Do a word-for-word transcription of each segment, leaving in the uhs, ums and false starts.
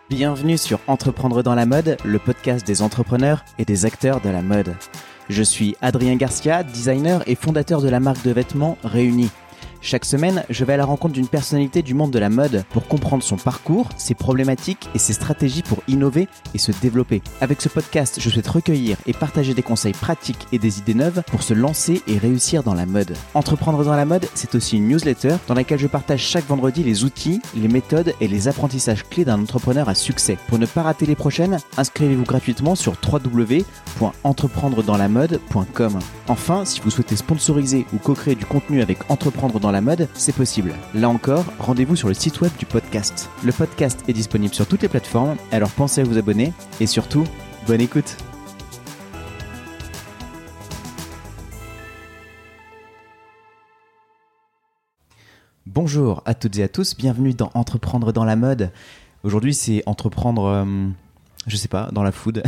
Bienvenue sur Entreprendre dans la mode, le podcast des entrepreneurs et des acteurs de la mode. Je suis Adrien Garcia, designer et fondateur de la marque de vêtements Réunis. Chaque semaine, je vais à la rencontre d'une personnalité du monde de la mode pour comprendre son parcours, ses problématiques et ses stratégies pour innover et se développer. Avec ce podcast, je souhaite recueillir et partager des conseils pratiques et des idées neuves pour se lancer et réussir dans la mode. Entreprendre dans la mode, c'est aussi une newsletter dans laquelle je partage chaque vendredi les outils, les méthodes et les apprentissages clés d'un entrepreneur à succès. Pour ne pas rater les prochaines, inscrivez-vous gratuitement sur w w w point entreprendre dans la mode point com. Enfin, si vous souhaitez sponsoriser ou co-créer du contenu avec Entreprendre dans la mode, c'est possible. Là encore, rendez-vous sur le site web du podcast. Le podcast est disponible sur toutes les plateformes, alors pensez à vous abonner et surtout, bonne écoute. Bonjour à toutes et à tous, bienvenue dans Entreprendre dans la mode. Aujourd'hui, c'est entreprendre, euh, je sais pas, dans la food.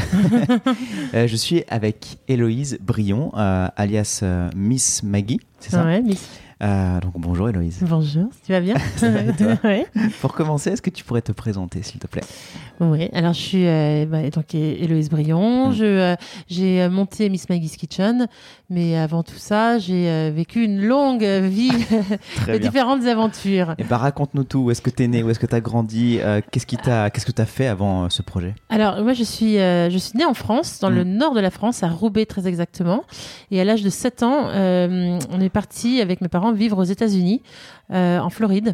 euh, je suis avec Héloïse Brion, euh, alias euh, Miss Maggie, c'est ça ? Ouais, Miss. Euh, donc bonjour Héloïse. Bonjour, tu vas bien? Ouais. Pour commencer, est-ce que tu pourrais te présenter s'il te plaît? Oui, alors je suis euh, bah, donc Héloïse Brion, mmh. je, euh, j'ai monté Miss Maggie's Kitchen, mais avant tout ça, j'ai euh, vécu une longue vie de différentes aventures. Et bah raconte-nous tout, où est-ce que tu es née, où est-ce que tu as grandi, euh, qu'est-ce, qui t'a, qu'est-ce que tu as fait avant euh, ce projet? Alors moi je suis, euh, je suis née en France, dans mmh. le nord de la France, à Roubaix très exactement, et à l'âge de sept ans, euh, on est parti avec mes parents vivre aux États-Unis, euh, en Floride.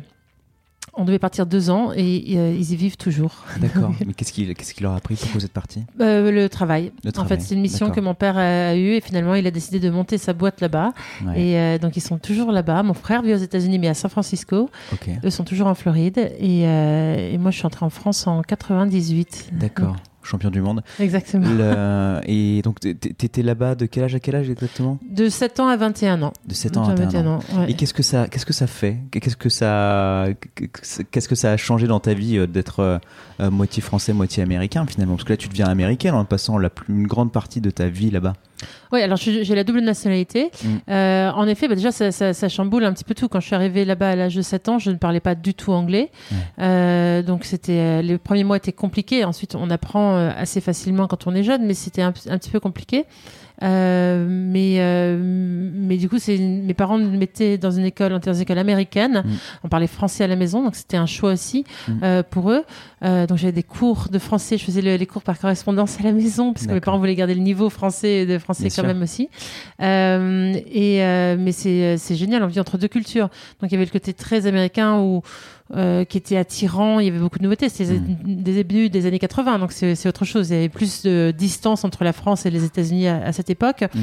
On devait partir deux ans et euh, ils y vivent toujours. D'accord. Mais qu'est-ce qui, qu'est-ce qui leur a pris? Pourquoi vous êtes partis? euh, Le travail. Le travail. En fait, c'est une mission D'accord. que mon père a eue et finalement, il a décidé de monter sa boîte là-bas. Ouais. Et euh, donc, ils sont toujours là-bas. Mon frère vit aux États-Unis, mais à San Francisco. Okay. Eux sont toujours en Floride. Et, euh, et moi, je suis entrée en France en quatre-vingt-dix-huit. D'accord. Donc, champion du monde. Exactement. Le... Et donc, t'étais là-bas de quel âge à quel âge exactement? De sept ans à vingt et un ans. De sept ans à vingt et un ans. Ouais. Et qu'est-ce que ça, qu'est-ce que ça fait? Qu'est-ce que ça, qu'est-ce que ça a changé dans ta vie d'être euh, moitié français, moitié américain finalement? Parce que là, tu deviens américaine en passant la plus, une grande partie de ta vie là-bas. Oui, alors je, j'ai la double nationalité. Mmh. Euh, en effet, bah déjà, ça, ça, ça chamboule un petit peu tout. Quand je suis arrivée là-bas à l'âge de sept ans, je ne parlais pas du tout anglais. Mmh. Euh, donc, c'était, euh, les premiers mois étaient compliqués. Ensuite, on apprend euh, assez facilement quand on est jeune, mais c'était un, un petit peu compliqué. Euh, mais euh, mais du coup c'est mes parents me mettaient dans une école dans une école américaine. Mmh. On parlait français à la maison, donc c'était un choix aussi mmh. euh, pour eux. Euh, donc j'avais des cours de français, je faisais le, les cours par correspondance à la maison parce que D'accord. mes parents voulaient garder le niveau français et de français Bien quand sûr. Même aussi. Euh, et euh, mais c'est c'est génial, on vit entre deux cultures. Donc il y avait le côté très américain où Euh, qui était attirant, il y avait beaucoup de nouveautés, c'était mmh. des débuts des années quatre-vingts, donc c'est, c'est autre chose, il y avait plus de distance entre la France et les États-Unis à, à cette époque, mmh.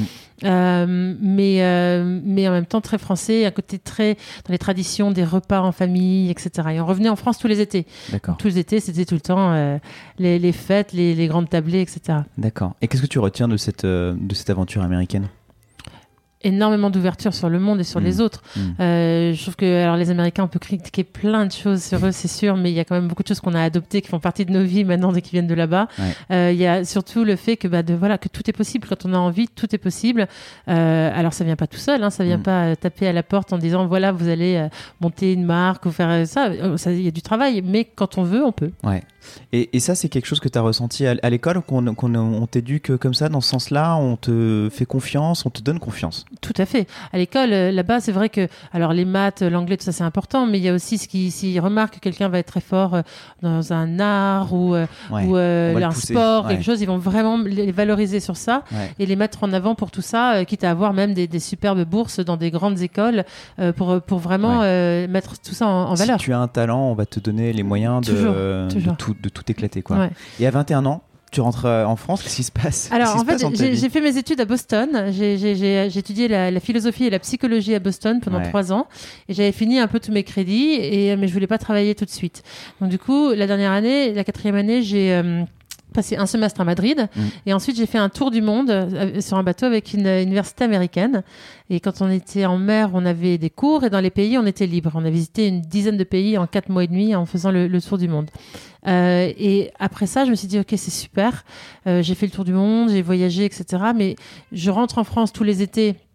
euh, mais, euh, mais en même temps très français, un côté très dans les traditions des repas en famille, et cetera. Et on revenait en France tous les étés. Donc, tous les étés, c'était tout le temps euh, les, les fêtes, les, les grandes tablées, et cetera. D'accord. Et qu'est-ce que tu retiens de cette, euh, de cette aventure américaine? Énormément d'ouverture sur le monde et sur mmh. les autres. Mmh. Euh, je trouve que alors les Américains, on peut critiquer plein de choses sur eux, c'est sûr, mais il y a quand même beaucoup de choses qu'on a adoptées qui font partie de nos vies maintenant dès qu'ils viennent de là-bas. Il ouais. euh, y a surtout le fait que bah de voilà que tout est possible quand on a envie, tout est possible. Euh, alors ça vient pas tout seul, hein, ça vient mmh. pas euh, taper à la porte en disant voilà vous allez euh, monter une marque ou faire euh, ça. Il y a du travail, mais quand on veut, on peut. Ouais. Et, et ça, c'est quelque chose que tu as ressenti à, à l'école, qu'on, qu'on on t'éduque comme ça, dans ce sens-là, on te fait confiance, on te donne confiance. Tout à fait. À l'école, là-bas, c'est vrai que, alors les maths, l'anglais, tout ça, c'est important, mais il y a aussi ce qui, s'ils remarquent que quelqu'un va être très fort dans un art ou, ouais, ou euh, un sport, ouais. quelque chose, ils vont vraiment les valoriser sur ça ouais. et les mettre en avant pour tout ça, quitte à avoir même des, des superbes bourses dans des grandes écoles euh, pour, pour vraiment ouais. euh, mettre tout ça en, en valeur. Si tu as un talent, on va te donner les moyens de, toujours, euh, toujours. de, tout, de tout éclater, quoi. Ouais. Et à vingt et un ans, tu rentres en France, qu'est-ce qui se passe? Alors, en fait, j'ai, j'ai fait mes études à Boston. J'ai, j'ai, j'ai, j'ai étudié la, la philosophie et la psychologie à Boston pendant ouais. trois ans. Et j'avais fini un peu tous mes crédits, et, mais je voulais pas travailler tout de suite. Donc, du coup, la dernière année, la quatrième année, j'ai... Euh, passé un semestre à Madrid mmh. et ensuite j'ai fait un tour du monde euh, sur un bateau avec une euh, université américaine et quand on était en mer on avait des cours et dans les pays on était libre. On a visité une dizaine de pays en quatre mois et demi en faisant le, le tour du monde. Euh, et après ça je me suis dit ok c'est super, euh, j'ai fait le tour du monde, j'ai voyagé et cetera. Mais je rentre en France tous les étés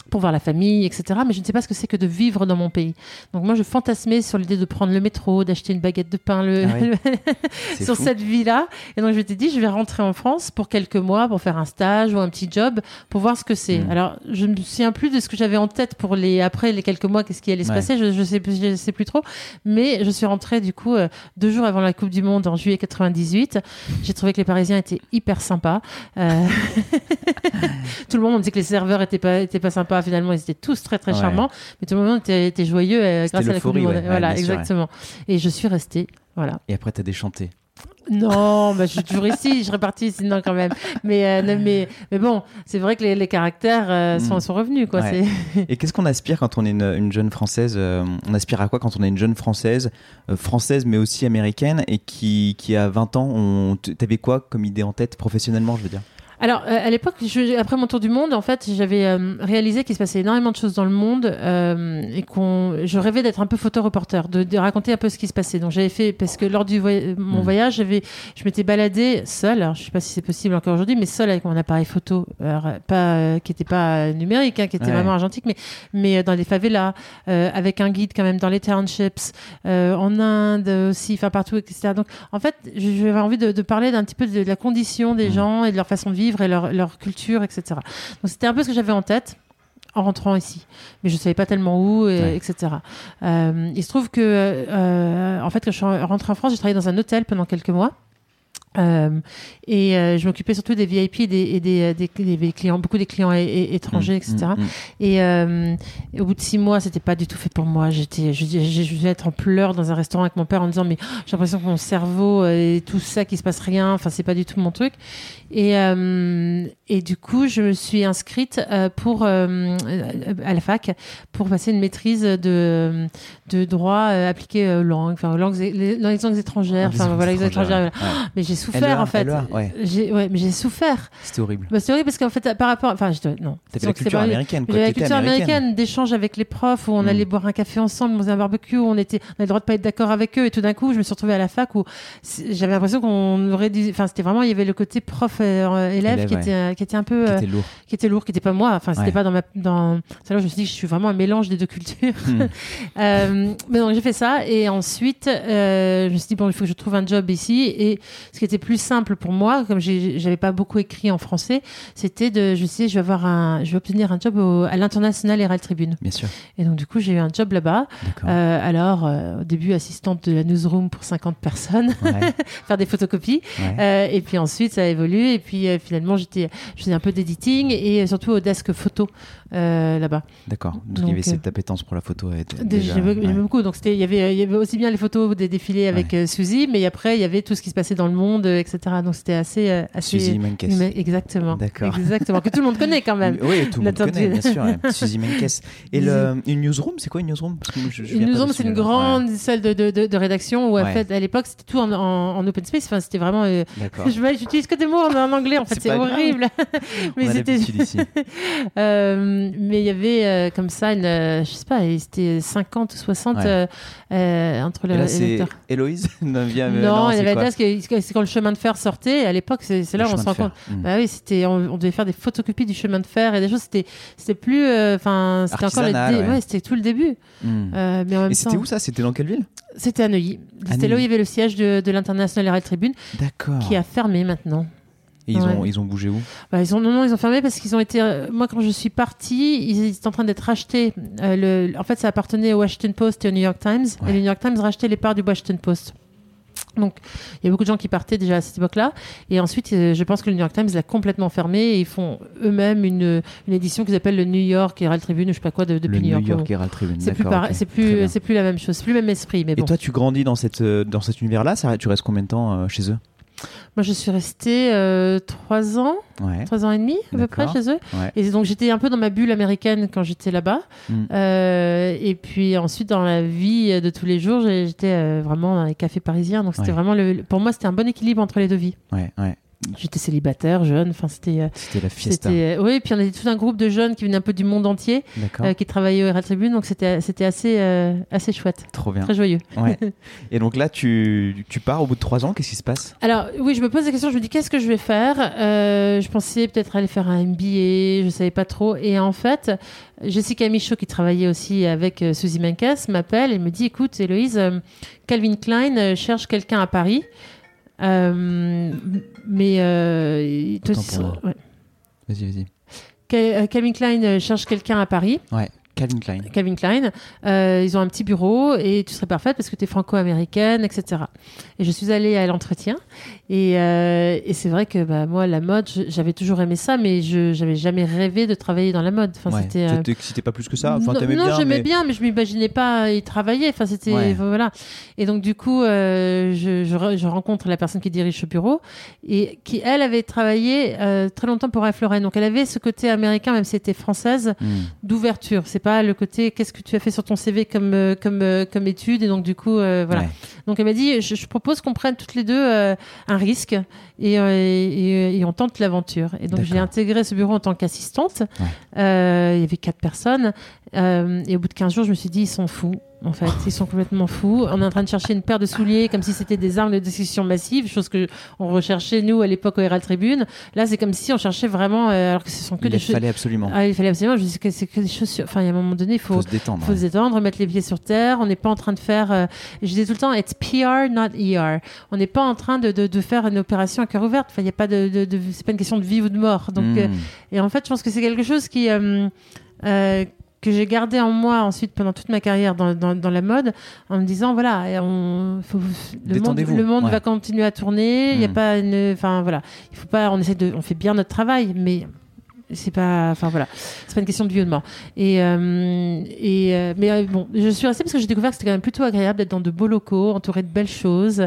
pour voir la famille, et cetera. Mais je ne sais pas ce que c'est que de vivre dans mon pays. Donc moi, je fantasmais sur l'idée de prendre le métro, d'acheter une baguette de pain le... ah oui. sur fou. Cette vie-là. Et donc je m'étais dit, je vais rentrer en France pour quelques mois, pour faire un stage ou un petit job, pour voir ce que c'est. Mmh. Alors, je ne me souviens plus de ce que j'avais en tête pour les après les quelques mois, qu'est-ce qui allait se ouais. passer, je ne sais, je sais plus trop. Mais je suis rentrée du coup euh, deux jours avant la Coupe du Monde en juillet quatre-vingt-dix-huit. J'ai trouvé que les Parisiens étaient hyper sympas. Euh... Tout le monde me disait que les serveurs étaient pas étaient pas sympas. Finalement, ils étaient tous très très ouais. charmants, mais tout le monde était, était joyeux euh, grâce à la Coupe du Monde. Ouais. Voilà, ouais, exactement. Sûr, ouais. Et je suis restée. Voilà. Et après, t'as déchanté. Non, bah, je suis toujours ici, je serais partie ici, non, quand même. Mais, euh, non, mais, mais bon, c'est vrai que les, les caractères euh, sont, mmh. sont revenus. Quoi, ouais. c'est... Et qu'est-ce qu'on aspire quand on est une, une jeune Française euh, On aspire à quoi quand on est une jeune Française, euh, française mais aussi américaine, et qui, qui a vingt ans, on... t'avais quoi comme idée en tête professionnellement, je veux dire ? Alors, euh, à l'époque, je, après mon tour du monde, en fait, j'avais euh, réalisé qu'il se passait énormément de choses dans le monde euh, et qu'on, je rêvais d'être un peu photo-reporter, de, de raconter un peu ce qui se passait. Donc, j'avais fait, parce que lors de voy- mon mmh. voyage, j'avais, je m'étais baladée seule, alors je ne sais pas si c'est possible encore aujourd'hui, mais seule avec mon appareil photo, alors, pas, euh, qui n'était pas numérique, hein, qui était ouais. vraiment argentique, mais, mais dans les favelas, euh, avec un guide quand même dans les townships, euh, en Inde aussi, enfin partout, et cetera. Donc, en fait, j'avais envie de, de parler d'un petit peu de, de la condition des mmh. gens et de leur façon de vivre et leur, leur culture, et cetera. Donc c'était un peu ce que j'avais en tête en rentrant ici, mais je ne savais pas tellement où, et, ouais. et cetera. Euh, il se trouve que, euh, en fait, quand je suis rentrée en France, j'ai travaillé dans un hôtel pendant quelques mois. Euh, et euh, je m'occupais surtout des V I P et des, et des, des, des clients, beaucoup des clients é- é- étrangers, mmh, et cetera. Mmh, mmh. Et, euh, et au bout de six mois, c'était pas du tout fait pour moi. J'étais, je, je, je devais être en pleurs dans un restaurant avec mon père en disant mais j'ai l'impression que mon cerveau et tout ça, qu'il se passe rien. Enfin, c'est pas du tout mon truc. Et, euh, et du coup, je me suis inscrite euh, pour euh, à la fac pour passer une maîtrise de de droit euh, appliqué aux langues, enfin aux langues, les, les langues étrangères, enfin ah, voilà, les langues étrangères. Ouais. Ouais. Mais j'ai souffert L E A, en fait. L E A, ouais. J'ai, ouais, mais j'ai souffert. C'était horrible. Bah, c'était horrible parce qu'en fait, par rapport, enfin, je dois, non. T'avais la culture américaine. J'avais la culture américaine, américaine d'échange avec les profs où on mmh. allait boire un café ensemble, on faisait un barbecue, où on était, on avait le droit de pas être d'accord avec eux, et tout d'un coup, je me suis retrouvée à la fac où j'avais l'impression qu'on aurait dit, enfin, c'était vraiment, il y avait le côté prof euh, élève, élève qui ouais. était, qui était un peu, qui euh, était lourd, qui était lourd, qui était pas moi. Enfin, c'était ouais. pas dans ma, dans. C'est là où je me suis dit que je suis vraiment un mélange des deux cultures. Mmh. euh, mais donc j'ai fait ça, et ensuite, euh, je me suis dit bon, il faut que je trouve un job ici, et ce qui était plus simple pour moi, comme j'ai, j'avais pas beaucoup écrit en français, c'était de, je sais, je vais avoir un, je vais obtenir un job au, à l'International Herald Tribune. Bien sûr. Et donc du coup, j'ai eu un job là-bas. Euh, alors, euh, au début, assistante de la newsroom pour cinquante personnes, ouais. faire des photocopies. Ouais. Euh, et puis ensuite, ça a évolué. Et puis euh, finalement, j'étais, je faisais un peu d'editing et surtout au desk photo euh, là-bas. D'accord. Donc, donc il y avait cette appétence pour la photo. Était déjà, j'aimais, ouais. j'aimais beaucoup. Donc c'était, il y avait, il y avait aussi bien les photos des défilés avec ouais. euh, Suzy, mais après il y avait tout ce qui se passait dans le monde, euh, et cetera. Donc c'était assez, euh, assez. Suzy Menkes. Exactement. D'accord. Exactement. Que tout le monde connaît quand même. Oui, tout le monde connaît, bien sûr. Ouais. Suzy Menkes. Et le, une newsroom, c'est quoi une newsroom? Parce que je, je Une newsroom, c'est une grande ouais. salle de, de, de, de rédaction où ouais. en fait, à l'époque, c'était tout en, en, en open space. Enfin, c'était vraiment. Euh, D'accord. Je j'utilise que des mots en, en anglais. En fait, c'est, c'est horrible. mais On c'était. Ici. euh, mais il y avait euh, comme ça une, euh, je sais pas, c'était cinquante ou soixante ouais. euh, euh, entre le. Et là, c'est lecteurs. Héloïse. non, via, non, non il y avait là, c'est quand le chemin de fer sortait. À l'époque, c'est, c'est là où on se rend compte. Mmh. Bah oui, c'était, on, on devait faire des photocopies du chemin de fer et des choses. C'était, c'était plus, enfin, euh, c'était encore le, dé- ouais. ouais, c'était tout le début. Mmh. Euh, mais en même et c'était temps, où ça? C'était dans quelle ville? C'était à Neuilly. À c'était Neuilly. Là où il y avait le siège de, de l'International Herald Tribune. D'accord. Qui a fermé maintenant. Et ils, ouais. ont, ils ont bougé où? Bah, ils ont, non, non, ils ont fermé parce qu'ils ont été. Euh, moi, quand je suis partie, ils étaient en train d'être rachetés. Euh, le, en fait, ça appartenait au Washington Post et au New York Times. Ouais. Et le New York Times rachetait les parts du Washington Post. Donc, il y a beaucoup de gens qui partaient déjà à cette époque-là. Et ensuite, euh, je pense que le New York Times l'a complètement fermé. Et ils font eux-mêmes une, une édition qu'ils appellent le New York Herald Tribune, ou je sais pas quoi, de, depuis le New York. New York Herald Tribune. C'est plus, para- okay. c'est, plus, c'est plus la même chose, c'est plus le même esprit. Mais bon. Et toi, tu grandis dans, cette, dans cet univers-là, ça, tu restes combien de temps euh, chez eux? Moi, je suis restée euh, trois ans, ouais. trois ans et demi à D'accord. peu près chez eux. Ouais. Et donc, j'étais un peu dans ma bulle américaine quand j'étais là-bas. Mm. Euh, et puis ensuite, dans la vie de tous les jours, j'étais euh, vraiment dans les cafés parisiens. Donc, c'était ouais. vraiment le, pour moi, c'était un bon équilibre entre les deux vies. Ouais, ouais. J'étais célibataire, jeune, enfin c'était... Euh, c'était la fiesta. C'était, euh, oui, puis on était tout un groupe de jeunes qui venaient un peu du monde entier, euh, qui travaillaient au Herald Tribune, donc c'était, c'était assez, euh, assez chouette. Trop bien. Très joyeux. Ouais. Et donc là, tu, tu pars au bout de trois ans, qu'est-ce qui se passe ? Alors oui, je me pose la question, je me dis qu'est-ce que je vais faire ? euh, Je pensais peut-être aller faire un M B A, je savais pas trop, et en fait... Jessica Michaud, qui travaillait aussi avec euh, Suzy Menkes, m'appelle et me dit, écoute Héloïse, euh, Calvin Klein euh, cherche quelqu'un à Paris. Euh, mais euh, toi, pour... ouais. Vas-y, vas-y. Cal- Calvin Klein cherche quelqu'un à Paris. Ouais. Calvin Klein. Calvin Klein. Euh, ils ont un petit bureau et tu serais parfaite parce que tu es franco-américaine, et cetera. Et je suis allée à l'entretien et, euh, et c'est vrai que bah, moi, la mode, j'avais toujours aimé ça, mais je n'avais jamais rêvé de travailler dans la mode. Enfin, ouais. c'était, euh... Tu t'excitais pas plus que ça enfin, Non, t'aimais non bien, j'aimais mais... bien, mais je m'imaginais pas y travailler. Enfin, c'était, ouais. voilà. Et donc, du coup, euh, je, je, je rencontre la personne qui dirige ce bureau et qui, elle, avait travaillé euh, très longtemps pour Ralph Lauren. Donc, elle avait ce côté américain, même si elle était française, mm. d'ouverture. C'est pas le côté qu'est-ce que tu as fait sur ton C V comme, euh, comme, euh, comme étude. Et donc, du coup, euh, voilà. Ouais. Donc, elle m'a dit, je, je propose qu'on prenne toutes les deux euh, un risque et, euh, et, et on tente l'aventure. Et donc, D'accord. j'ai intégré ce bureau en tant qu'assistante. Ouais. Euh, il y avait quatre personnes. Euh, et au bout de quinze jours, je me suis dit, ils sont fous. En fait, ils sont complètement fous. On est en train de chercher une paire de souliers comme si c'était des armes de destruction massive, chose que on recherchait nous à l'époque au Herald Tribune. Là, c'est comme si on cherchait vraiment, euh, alors que ce sont que il des choses. Il fallait absolument. Ah, il fallait absolument. Je dis que c'est que des chaussures. Enfin, il y a un moment donné, il faut, faut se détendre. Faut ouais. se détendre, mettre les pieds sur terre. On n'est pas en train de faire. Euh, je disais tout le temps, it's P R, not E R. On n'est pas en train de, de, de faire une opération à cœur ouvert. Enfin, il y a pas de, de, de, c'est pas une question de vie ou de mort. Donc, mm. euh, et en fait, je pense que c'est quelque chose qui. Euh, euh, que j'ai gardé en moi ensuite pendant toute ma carrière dans, dans, dans la mode, en me disant voilà, on, faut, le monde, le monde ouais. va continuer à tourner. Il mmh. y a pas une, enfin voilà, il faut pas, on essaie de, on fait bien notre travail, mais c'est pas, enfin voilà, c'est pas une question de vie ou de mort. Et, euh, et euh, mais euh, bon, je suis restée parce que j'ai découvert que c'était quand même plutôt agréable d'être dans de beaux locaux, entouré de belles choses.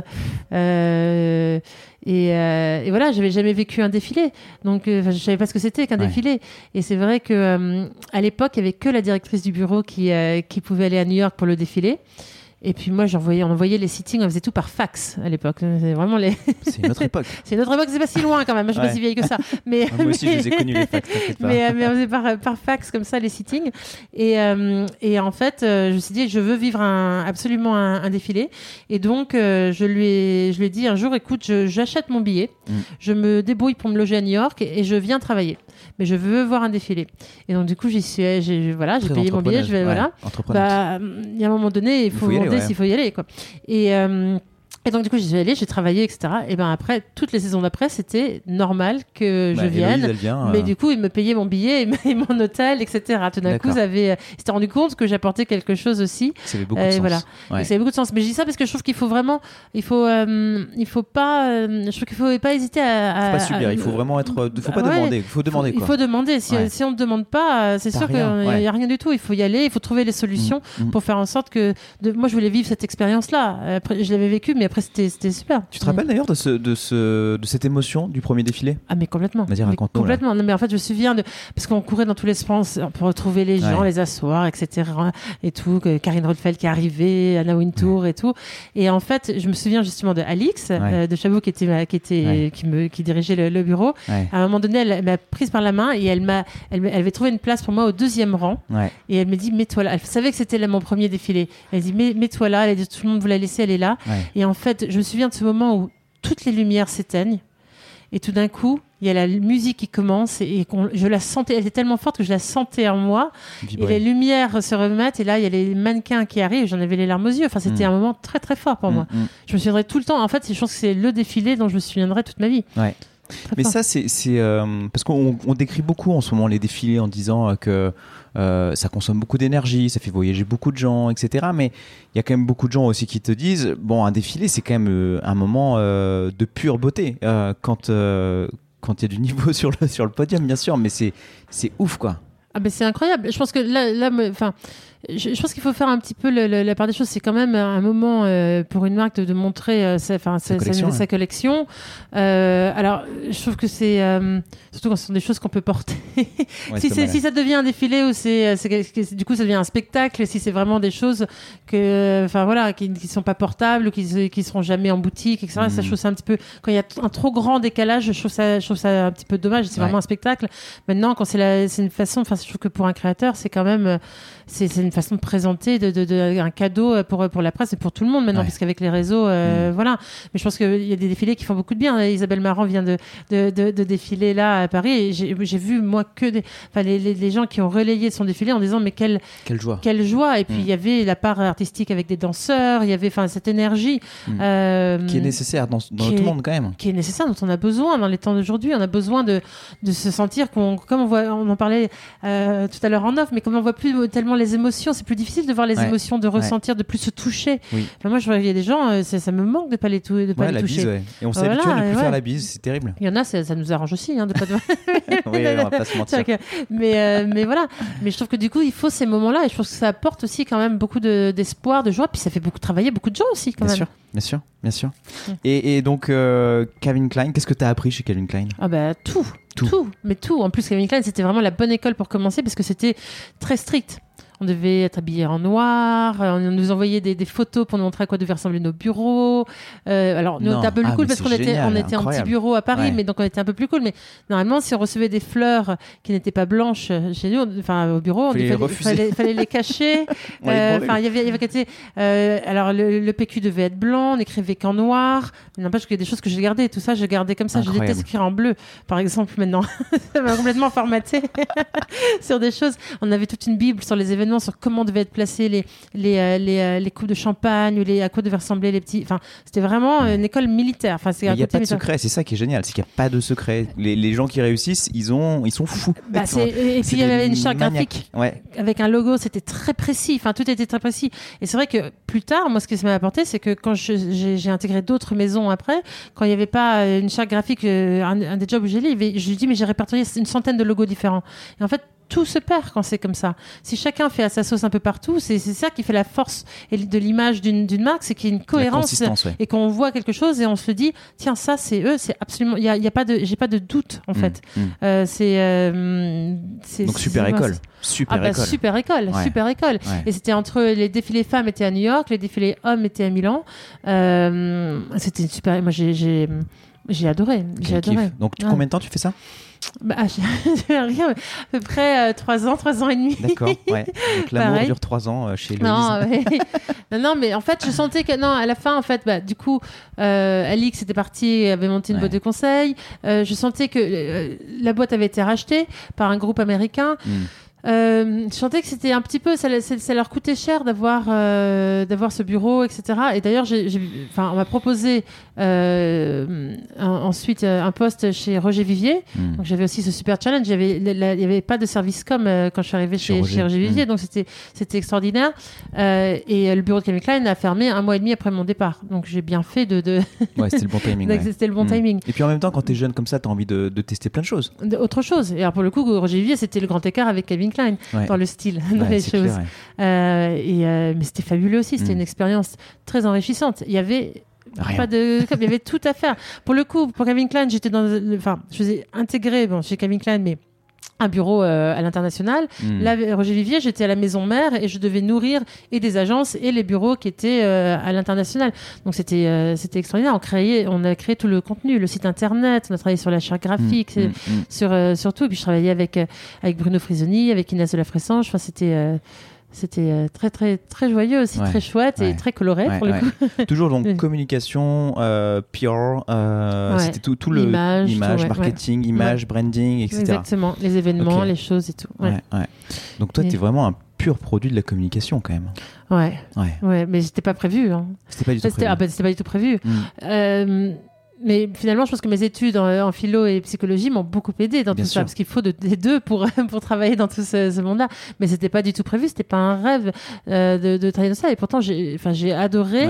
Euh, Et, euh, et voilà, j'avais jamais vécu un défilé, donc euh, je savais pas ce que c'était qu'un ouais. défilé. Et c'est vrai que euh, à l'époque, il y avait que la directrice du bureau qui euh, qui pouvait aller à New York pour le défilé. Et puis moi, j'envoyais, on envoyait les sittings, on faisait tout par fax à l'époque. C'est vraiment les. C'est une autre époque. C'est une autre époque, c'est pas si loin quand même. Je suis ouais. pas si vieille que ça. Mais ah, moi aussi, mais... je les ai connus les fax. Pas. Mais, mais on faisait par, par fax comme ça les sittings. Et euh, et en fait, euh, je me suis dit, je veux vivre un, absolument un, un défilé. Et donc, euh, je lui ai, je lui ai dit un jour, écoute, je, j'achète mon billet, mm. je me débrouille pour me loger à New York et, et je viens travailler. Mais je veux voir un défilé. Et donc du coup, j'y suis, j'ai, voilà, j'ai Très payé mon billet. Je vais, ouais, voilà. Bah, il y a un moment donné, il faut, il faut demander ouais. s'il faut y aller, quoi. Et euh, Et donc, du coup, j'y suis allée, j'ai travaillé, et cetera. Et ben après, toutes les saisons d'après, c'était normal que bah, je vienne. Héloïse, elle vient, euh... Mais du coup, ils me payaient mon billet et mon hôtel, et cetera. Tout d'un D'accord. coup, ils avaient, ils s'étaient rendu compte que j'apportais quelque chose aussi. Ça avait beaucoup euh, de sens. Voilà. Ouais. Et ça avait beaucoup de sens. Mais je dis ça parce que je trouve qu'il faut vraiment, il faut, euh, il faut pas, euh, je trouve qu'il faut pas hésiter à. à faut pas subir. À, il faut vraiment être, il faut pas ouais, demander. Il faut demander. Faut, quoi. Il faut demander. Si, ouais. si on ne demande pas, c'est T'as sûr qu'il ouais. n'y a rien du tout. Il faut y aller. Il faut trouver les solutions mmh. pour faire en sorte que. De... Moi, je voulais vivre cette expérience-là. Après, je l'avais vécue, mais après, c'était, c'était super. Tu te rappelles d'ailleurs de, ce, de, ce, de cette émotion du premier défilé ? Ah mais complètement. Vas-y, raconte-nous. Complètement. Non, mais en fait, je me souviens de parce qu'on courait dans tous les sens pour retrouver les gens, ouais. les asseoir, et cetera. Et tout. Que Karine Rothfeld qui est arrivée, Anna Wintour ouais. et tout. Et en fait, je me souviens justement de Alix ouais. euh, de Chabot qui était qui était ouais. qui me qui dirigeait le, le bureau. Ouais. À un moment donné, elle, elle m'a prise par la main et elle m'a elle, elle avait trouvé une place pour moi au deuxième rang. Ouais. Et elle me dit mets-toi là. Elle savait que c'était là, mon premier défilé. Elle dit mets, mets-toi là. Elle a dit tout le monde vous la laisser, elle est là. Ouais. Et en fait, je me souviens de ce moment où toutes les lumières s'éteignent et tout d'un coup il y a la musique qui commence et, et je la sentais, elle était tellement forte que je la sentais en moi. Vibrer. Et les lumières se remettent et là il y a les mannequins qui arrivent, j'en avais les larmes aux yeux, enfin c'était mmh. un moment très très fort pour mmh, moi. Mmh. Je me souviendrai tout le temps, en fait je pense que c'est le défilé dont je me souviendrai toute ma vie. Ouais. Très mais fort. Ça c'est, c'est euh, parce qu'on on décrit beaucoup en ce moment les défilés en disant euh, que Euh, ça consomme beaucoup d'énergie, ça fait voyager beaucoup de gens, et cetera. Mais il y a quand même beaucoup de gens aussi qui te disent bon, un défilé, c'est quand même euh, un moment euh, de pure beauté euh, quand euh, quand il y a du niveau sur le sur le podium, bien sûr, mais c'est c'est ouf quoi. Ah ben c'est incroyable. Je pense que là, là, enfin, je, je pense qu'il faut faire un petit peu le, le, la part des choses. C'est quand même un moment euh, pour une marque de, de montrer euh, sa, sa, sa collection. Sa, sa collection. Euh, alors, je trouve que c'est euh, surtout quand ce sont des choses qu'on peut porter. Ouais, si, c'est, si ça devient un défilé ou c'est, c'est, c'est, du coup, ça devient un spectacle. Si c'est vraiment des choses que, enfin voilà, qui ne sont pas portables ou qui qui seront jamais en boutique, et cetera. Mmh. Ça, je trouve ça un petit peu quand il y a un trop grand décalage. Je trouve ça, je trouve ça un petit peu dommage. C'est ouais. vraiment un spectacle. Maintenant, quand c'est la, c'est une façon. Enfin, je trouve que pour un créateur, c'est quand même C'est, c'est une façon de présenter de, de, de, un cadeau pour, pour la presse et pour tout le monde maintenant, ouais. parce qu'avec les réseaux, euh, mmh. voilà. Mais je pense qu'il y a des défilés qui font beaucoup de bien. Isabelle Marant vient de, de, de, de défiler là à Paris et j'ai, j'ai vu, moi, que des, les, les, les gens qui ont relayé son défilé en disant mais quelle, quelle joie. Quelle joie. Et puis, il mmh. y avait la part artistique avec des danseurs, il y avait cette énergie. Mmh. Euh, qui est nécessaire dans, dans notre est, monde, quand même. Qui est nécessaire, dont on a besoin dans les temps d'aujourd'hui. On a besoin de, de se sentir qu'on, comme on, voit, on en parlait euh, tout à l'heure en off, mais comme on voit plus tellement les émotions, c'est plus difficile de voir les ouais. émotions, de ressentir, ouais. de plus se toucher. Oui. Enfin, moi, je vois qu'il y a des gens, euh, ça, ça me manque de pas les, tou- de pas ouais, les la toucher. Bise, ouais. Et on s'est voilà, habitué à ne plus ouais. faire la bise, c'est terrible. Il y en a, ça, ça nous arrange aussi, hein, de pas. De... oui, on va pas se mentir. Que... Mais, euh, mais voilà. Mais je trouve que du coup, il faut ces moments-là, et je pense que ça apporte aussi quand même beaucoup de, d'espoir, de joie, puis ça fait beaucoup travailler beaucoup de gens aussi, quand bien même. Sûr. Bien sûr, bien sûr. Mmh. Et, et donc, euh, Calvin Klein, qu'est-ce que tu as appris chez Calvin Klein ? Ah bah tout, tout, tout, mais tout. En plus, Calvin Klein, c'était vraiment la bonne école pour commencer parce que c'était très strict. On devait être habillés en noir, on nous envoyait des, des photos pour nous montrer à quoi devaient ressembler nos bureaux. Euh, alors, nous, on était un peu plus ah, cool parce qu'on génial, était, on était en petit bureau à Paris, ouais. mais donc on était un peu plus cool. Mais normalement, si on recevait des fleurs qui n'étaient pas blanches chez nous, enfin au bureau, il fallait, fallait, fallait les cacher. Enfin, euh, il y avait, il y avait euh, alors le, le P Q devait être blanc, on écrivait qu'en noir. Mais n'empêche qu'il y a des choses que j'ai gardées. Tout ça, je gardais comme ça. Incroyable. Je déteste écrire en bleu, par exemple, maintenant. Ça m'a complètement formaté sur des choses. On avait toute une bible sur les événements, sur comment devaient être placés les, les, euh, les, euh, les coupes de champagne, ou les, à quoi devaient ressembler les petits. Enfin, c'était vraiment ouais. une école militaire. Enfin, il n'y a pas de secret, c'est ça qui est génial, c'est qu'il n'y a pas de secret. Les, les gens qui réussissent, ils, ont, ils sont fous. Bah, c'est, et puis il y avait une charte graphique ouais. avec un logo, c'était très précis. Enfin, tout était très précis. Et c'est vrai que plus tard, moi, ce que ça m'a apporté, c'est que quand je, j'ai, j'ai intégré d'autres maisons après, quand il n'y avait pas une charte graphique, un, un des jobs où j'ai lu, je lui dis, mais j'ai répertorié une centaine de logos différents. Et en fait, tout se perd quand c'est comme ça. Si chacun fait à sa sauce un peu partout, c'est, c'est ça qui fait la force de l'image d'une, d'une marque, c'est qu'il y a une cohérence ouais. et qu'on voit quelque chose et on se dit, tiens, ça c'est eux, c'est absolument, il y a, y a pas de, j'ai pas de doute en mmh, fait. Mmh. Euh, c'est, euh, c'est donc super c'est, école, c'est... super ah, bah, école, super école, ouais. super école. Ouais. Et c'était entre les défilés femmes étaient à New York, les défilés hommes étaient à Milan. Euh, c'était super. Moi j'ai, j'ai, j'ai adoré, Quel j'ai adoré. Kiff. Donc ouais. combien de temps tu fais ça? Bah, j'ai rien, à peu près euh, trois ans, trois ans et demi. D'accord, ouais. Donc l'amour Pareil. Dure trois ans euh, chez Louise. Non, ouais. non, non, mais en fait, je sentais que non, à la fin, en fait, bah, du coup, euh, Alix était partie, avait monté une ouais. boîte de conseil. Euh, je sentais que euh, la boîte avait été rachetée par un groupe américain. Mm. Euh, je sentais que c'était un petit peu, ça, ça, ça leur coûtait cher d'avoir, euh, d'avoir ce bureau, et cetera. Et d'ailleurs, j'ai, j'ai, enfin, on m'a proposé euh, un, ensuite un poste chez Roger Vivier. Mmh. Donc j'avais aussi ce super challenge. Il n'y avait pas de service com euh, quand je suis arrivée chez, chez Roger, chez Roger Vivier, mmh. donc c'était, c'était extraordinaire. Euh, et le bureau de Calvin Klein a fermé un mois et demi après mon départ. Donc j'ai bien fait de. de... Ouais, c'était le bon timing. ouais. C'était le bon mmh. timing. Et puis en même temps, quand t'es jeune comme ça, t'as envie de, de tester plein de choses. De, autre chose. Et alors pour le coup, Roger Vivier, c'était le grand écart avec Calvin Klein ouais. dans le style, dans ouais, les choses. Clair, ouais. euh, et, euh, mais c'était fabuleux aussi, c'était mmh. une expérience très enrichissante. Il y avait Rien. pas de, il y avait tout à faire. Pour le coup, pour Calvin Klein, j'étais dans, enfin, je faisais intégrer, bon, chez Calvin Klein, mais un bureau euh, à l'international. Mmh. Là, Roger Vivier, j'étais à la maison mère et je devais nourrir et des agences et les bureaux qui étaient euh, à l'international. Donc c'était euh, c'était extraordinaire. On créait, on a créé tout le contenu, le site internet. On a travaillé sur la charte graphique, mmh. euh, mmh. sur euh, sur tout. Et puis je travaillais avec euh, avec Bruno Frisoni, avec Inès de la Fressange. Enfin, c'était euh, C'était très, très, très joyeux aussi, ouais, très chouette ouais, et très coloré ouais, pour le ouais. coup. Toujours donc communication, euh, P R, euh, ouais. c'était tout, tout le image, image tout, marketing, ouais. image, ouais. branding, et cetera. Exactement, les événements, okay. les choses et tout. Ouais. Ouais, ouais. Donc toi, tu es vraiment un pur produit de la communication quand même. Ouais, ouais, ouais mais c'était pas prévu. Hein. C'était pas du tout c'était, prévu. Ah, bah, c'était pas du tout prévu. Mm. Euh, Mais finalement, je pense que mes études en, en philo et psychologie m'ont beaucoup aidé dans Bien tout sûr. Ça, parce qu'il faut de, des deux pour, pour travailler dans tout ce, ce monde-là. Mais c'était pas du tout prévu, c'était pas un rêve euh, de, de travailler dans ça. Et pourtant, j'ai, enfin, j'ai adoré. Ouais.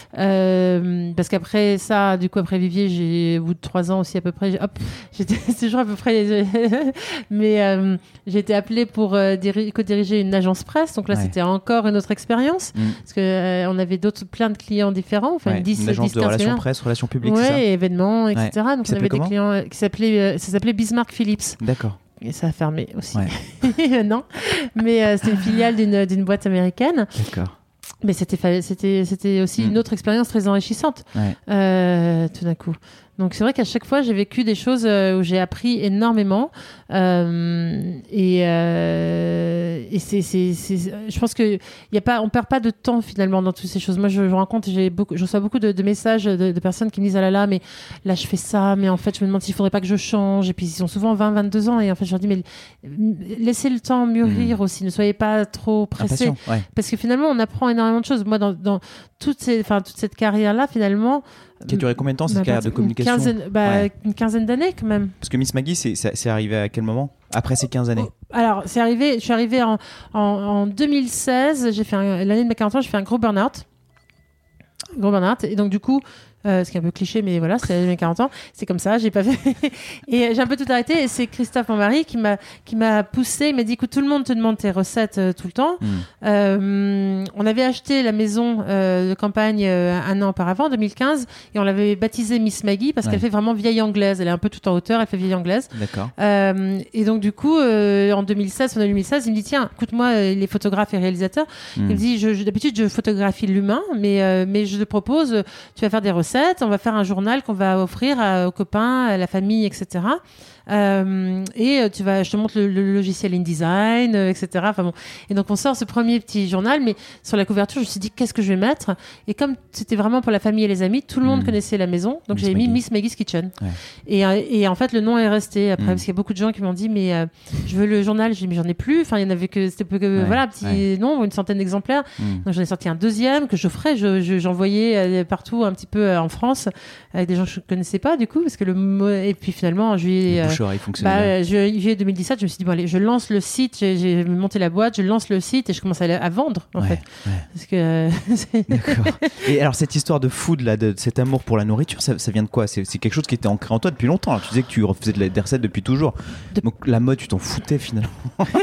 Euh, parce qu'après ça, du coup, après Vivier, j'ai, au bout de trois ans aussi à peu près, hop, j'étais c'est toujours à peu près, mais euh, j'ai été appelée pour euh, diri- co-diriger une agence presse. Donc là, ouais. c'était encore une autre expérience mmh. parce que euh, on avait d'autres, plein de clients différents. Enfin, ouais. dix, une agence dix, de relations presse, relations publiques, ouais, c'est ça événements, et cetera. Ouais. Donc qui on avait comment des clients qui s'appelaient, ça s'appelait Bismarck Philips. D'accord. Et ça a fermé aussi. Ouais. non, mais euh, c'était une filiale d'une, d'une boîte américaine. D'accord. Mais c'était, c'était, c'était aussi mmh. une autre expérience très enrichissante, ouais. euh, tout d'un coup. Donc c'est vrai qu'à chaque fois, j'ai vécu des choses où j'ai appris énormément. Euh, et euh, et c'est, c'est, c'est, je pense qu'on ne perd pas de temps finalement dans toutes ces choses. Moi, je, je rencontre, j'ai beaucoup, je reçois beaucoup de, de messages de, de personnes qui me disent « Ah là là, mais là, je fais ça, mais en fait, je me demande s'il ne faudrait pas que je change. » Et puis, ils ont souvent vingt, vingt-deux ans. Et en fait, je leur dis « Mais laissez le temps mûrir mmh. aussi. Ne soyez pas trop pressés. » ouais. Parce que finalement, on apprend énormément de choses. Moi, dans, dans toute, ces, toute cette carrière-là, finalement... Qui a duré combien de temps cette bah, carrière de communication ? Une quinzaine, bah, ouais. une quinzaine d'années quand même. Parce que Miss Maggie, c'est, c'est, c'est arrivé à quel moment ? Après ces quinze années ? Alors, c'est arrivé, je suis arrivée en, en, en deux mille seize, j'ai fait un, l'année de mes quarante ans, j'ai fait un gros burn-out. Gros burn-out. Et donc, du coup, euh, ce qui est un peu cliché, mais voilà, c'est mes quarante ans, c'est comme ça, j'ai pas fait. Et j'ai un peu tout arrêté. Et c'est Christophe, mon mari, qui m'a, qui m'a poussé. Il m'a dit écoute, tout le monde te demande tes recettes euh, tout le temps. Mm. Euh, on avait acheté la maison euh, de campagne euh, un an auparavant, en deux mille quinze, et on l'avait baptisée Miss Maggie parce ouais. qu'elle fait vraiment vieille anglaise. Elle est un peu tout en hauteur, elle fait vieille anglaise. D'accord. Euh, et donc, du coup, euh, en deux mille seize, en deux mille seize, il me dit tiens, écoute-moi, les photographes et réalisateurs. Mm. Il me dit je, je, d'habitude, je photographie l'humain, mais, euh, mais je te propose, tu vas faire des recettes. On va faire un journal qu'on va offrir à, aux copains, à la famille, et cetera. Euh, et tu vas, je te montre le, le logiciel InDesign, euh, et cetera. Enfin bon. Et donc on sort ce premier petit journal, mais sur la couverture, je me suis dit qu'est-ce que je vais mettre. Et comme c'était vraiment pour la famille et les amis, tout le monde mmh. connaissait la maison, donc Miss j'ai Maggie. mis Miss Maggie's Kitchen. Ouais. Et, et en fait le nom est resté après mmh. parce qu'il y a beaucoup de gens qui m'ont dit mais euh, je veux le journal. J'ai dit mais j'en ai plus. Enfin il y en avait que c'était que ouais. voilà petit ouais. nombre, une centaine d'exemplaires. Mmh. Donc j'en ai sorti un deuxième que j'offrais, je, je, j'envoyais euh, partout un petit peu euh, en France avec des gens que je connaissais pas du coup parce que le mot et puis finalement en juillet. Bah, juillet deux mille dix-sept, je me suis dit bon allez, je lance le site, j'ai, j'ai monté la boîte, je lance le site et je commence à, à vendre en ouais, fait. Ouais. Parce que c'est... D'accord. Et alors cette histoire de food là, de, de cet amour pour la nourriture, ça, ça vient de quoi ? c'est, c'est quelque chose qui était ancré en toi depuis longtemps. Alors, tu disais que tu refaisais de la, des recettes depuis toujours. De... Donc la mode, tu t'en foutais finalement.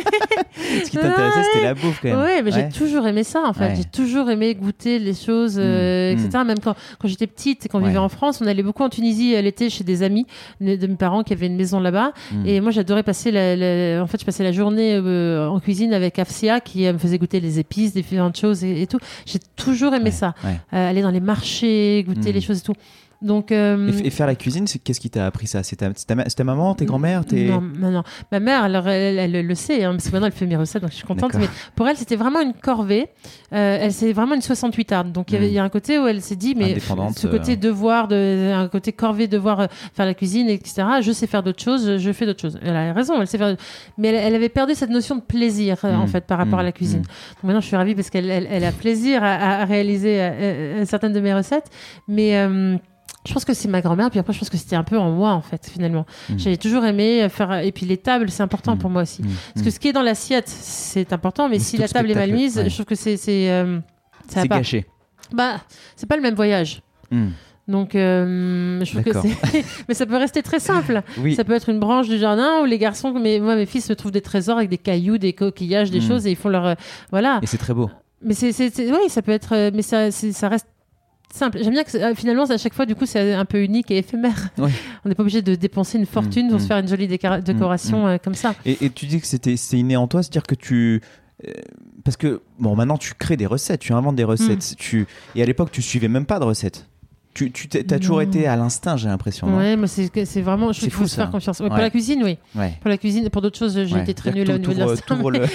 Ce qui t'intéressait, c'était la bouffe quand même. Oui, mais ouais. j'ai toujours aimé ça en fait. Ouais. J'ai toujours aimé goûter les choses, euh, mmh. et cetera. Même quand, quand j'étais petite et qu'on ouais. vivait en France, on allait beaucoup en Tunisie à l'été chez des amis de, de mes parents qui avaient une maison là-bas. Mmh. Et moi, j'adorais passer la, la, en fait, je passais la journée euh, en cuisine avec Afsia qui euh, me faisait goûter les épices, différentes choses et, et tout. J'ai toujours aimé ouais, ça. Ouais. Euh, aller dans les marchés, goûter mmh. les choses et tout. Donc, euh... et, et faire la cuisine, c'est, qu'est-ce qui t'a appris ça ? C'est ta, c'est, ta, c'est ta maman, tes grands-mères tes... Non, non, non. Ma mère, alors, elle, elle, elle le sait, hein, parce que maintenant elle fait mes recettes, donc je suis contente. D'accord. Mais pour elle, c'était vraiment une corvée. Euh, elle, c'est vraiment une soixante-huitarde. Donc, il mmh. y, y a un côté où elle s'est dit, mais ce côté euh... devoir, de, un côté corvée, devoir euh, faire la cuisine, et cetera. Je sais faire d'autres choses, je fais d'autres choses. Elle a raison, elle sait faire. Mais elle, elle avait perdu cette notion de plaisir, mmh. en fait, par rapport mmh. à la cuisine. Mmh. Donc maintenant, je suis ravie parce qu'elle elle, elle a plaisir à, à réaliser euh, certaines de mes recettes. Mais. Euh, Je pense que c'est ma grand-mère, puis après je pense que c'était un peu en moi en fait finalement. Mmh. J'avais toujours aimé faire, et puis les tables c'est important mmh. pour moi aussi. Mmh. Parce que ce qui est dans l'assiette c'est important, mais, mais si la table est mal mise, ouais. je trouve que c'est c'est euh, ça c'est pas. gâché. Bah c'est pas le même voyage. Mmh. Donc euh, je trouve D'accord. que c'est mais ça peut rester très simple. Oui. Ça peut être une branche du jardin où les garçons, mais moi mes fils me trouvent des trésors avec des cailloux, des coquillages, des mmh. choses et ils font leur euh, voilà. Et c'est très beau. Mais c'est c'est, c'est oui ça peut être euh, mais ça c'est, ça reste simple. J'aime bien que euh, finalement à chaque fois du coup c'est un peu unique et éphémère. Oui. On n'est pas obligé de dépenser une fortune mmh, pour mmh. se faire une jolie déca- décoration mmh, euh, comme ça. Et, et tu dis que c'était c'est inné en toi, c'est-à-dire que tu euh, parce que bon maintenant tu crées des recettes, tu inventes des recettes, mmh. tu et à l'époque tu suivais même pas de recettes. Tu, tu t'as toujours été à l'instinct, j'ai l'impression. Ouais, mais c'est, c'est vraiment. Je trouve qu'il faut se faire confiance. Ouais, ouais. Pour la cuisine, oui. Ouais. Pour la cuisine, pour d'autres choses, j'ai ouais. été très nulle au niveau de l'instinct. Tu ouvres le,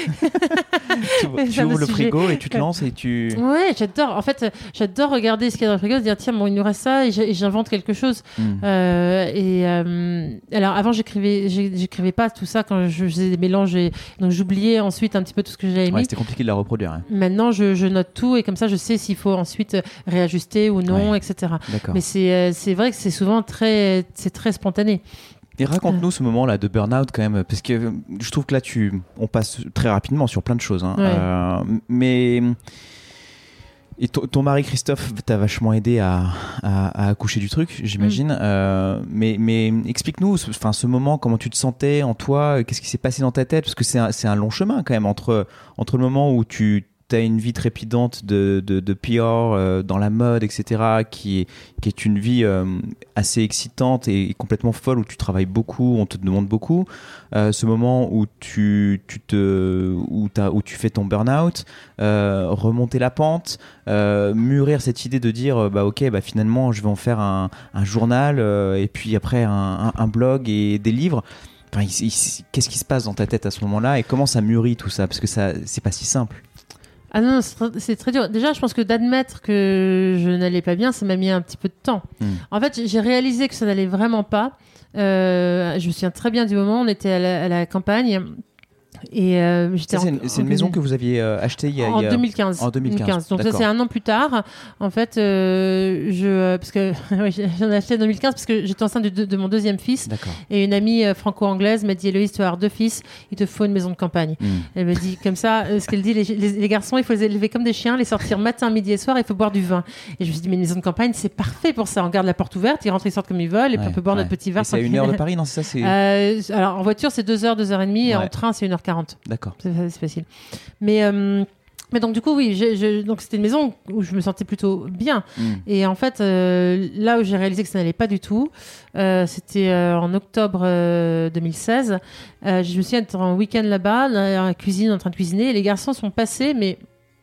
tu ouvres le frigo et tu te lances et tu. Ouais, j'adore. En fait, j'adore regarder ce qu'il y a dans le frigo, se dire tiens, bon, il nous reste ça et j'invente quelque chose. Mm. Euh, et euh, alors, avant, j'écrivais, j'écrivais pas tout ça quand je faisais des mélanges. Et, donc, j'oubliais ensuite un petit peu tout ce que j'avais mis. Ouais, c'était compliqué de la reproduire. Hein. Maintenant, je, je note tout et comme ça, je sais s'il faut ensuite réajuster ou non, ouais. et cetera. D'accord. Mais c'est, euh, c'est vrai que c'est souvent très, c'est très spontané. Et raconte-nous ce moment-là de burn-out quand même, parce que je trouve que là, tu, on passe très rapidement sur plein de choses. Hein. Ouais. Euh, mais Et ton, ton mari Christophe t'a vachement aidé à, à, à accoucher du truc, j'imagine. Mm. Euh, mais, mais explique-nous, ce, enfin, ce moment, comment tu te sentais en toi, qu'est-ce qui s'est passé dans ta tête, parce que c'est un, c'est un long chemin quand même entre, entre le moment où tu as une vie trépidante de, de, de P R euh, dans la mode, et cetera, qui est, qui est une vie euh, assez excitante et, et complètement folle, où tu travailles beaucoup, on te demande beaucoup. Euh, ce moment où tu, tu, te, où, t'as, où tu fais ton burn-out, euh, remonter la pente, euh, mûrir cette idée de dire bah, ok, bah, finalement je vais en faire un, un journal euh, et puis après un, un, un blog et des livres. Enfin, il, il, qu'est-ce qui se passe dans ta tête à ce moment-là et comment ça mûrit tout ça? Parce que ça, c'est pas si simple. Ah non, c'est très, c'est très dur. Déjà, je pense que d'admettre que je n'allais pas bien, ça m'a mis un petit peu de temps. Mmh. En fait, j'ai réalisé que ça n'allait vraiment pas. Euh, je me souviens très bien du moment, on était à la, à la campagne. Et euh, j'étais ça, c'est, en, une, c'est une maison que vous aviez euh, achetée il y a, en il y a... deux mille quinze. En deux mille quinze. Donc d'accord. Ça c'est un an plus tard. En fait, euh, je parce que oui, j'en ai acheté en deux mille quinze parce que j'étais enceinte de, de mon deuxième fils. D'accord. Et une amie euh, franco-anglaise m'a dit Héloïse, tu vas avoir deux fils, il te faut une maison de campagne. Mm. Elle me dit comme ça, euh, ce qu'elle dit, les, les, les garçons, il faut les élever comme des chiens, les sortir matin, midi et soir, il faut boire du vin. Et je me suis dit mais une maison de campagne c'est parfait pour ça. On garde la porte ouverte, ils rentrent, ils sortent comme ils veulent, et puis ouais, on peut boire ouais. notre petit verre. Et c'est à une heure de Paris, non c'est ça c'est... Euh, alors en voiture c'est deux heures, deux heures et demie, ouais. Et en train c'est une heure quarante. D'accord. C'est, c'est facile. Mais, euh, mais donc, du coup, oui, j'ai, j'ai, donc c'était une maison où je me sentais plutôt bien. Mm. Et en fait, euh, là où j'ai réalisé que ça n'allait pas du tout, euh, c'était euh, en octobre euh, deux mille seize. Euh, je me suis être en week-end là-bas, dans la cuisine, en train de cuisiner. Et les garçons sont passés, mais.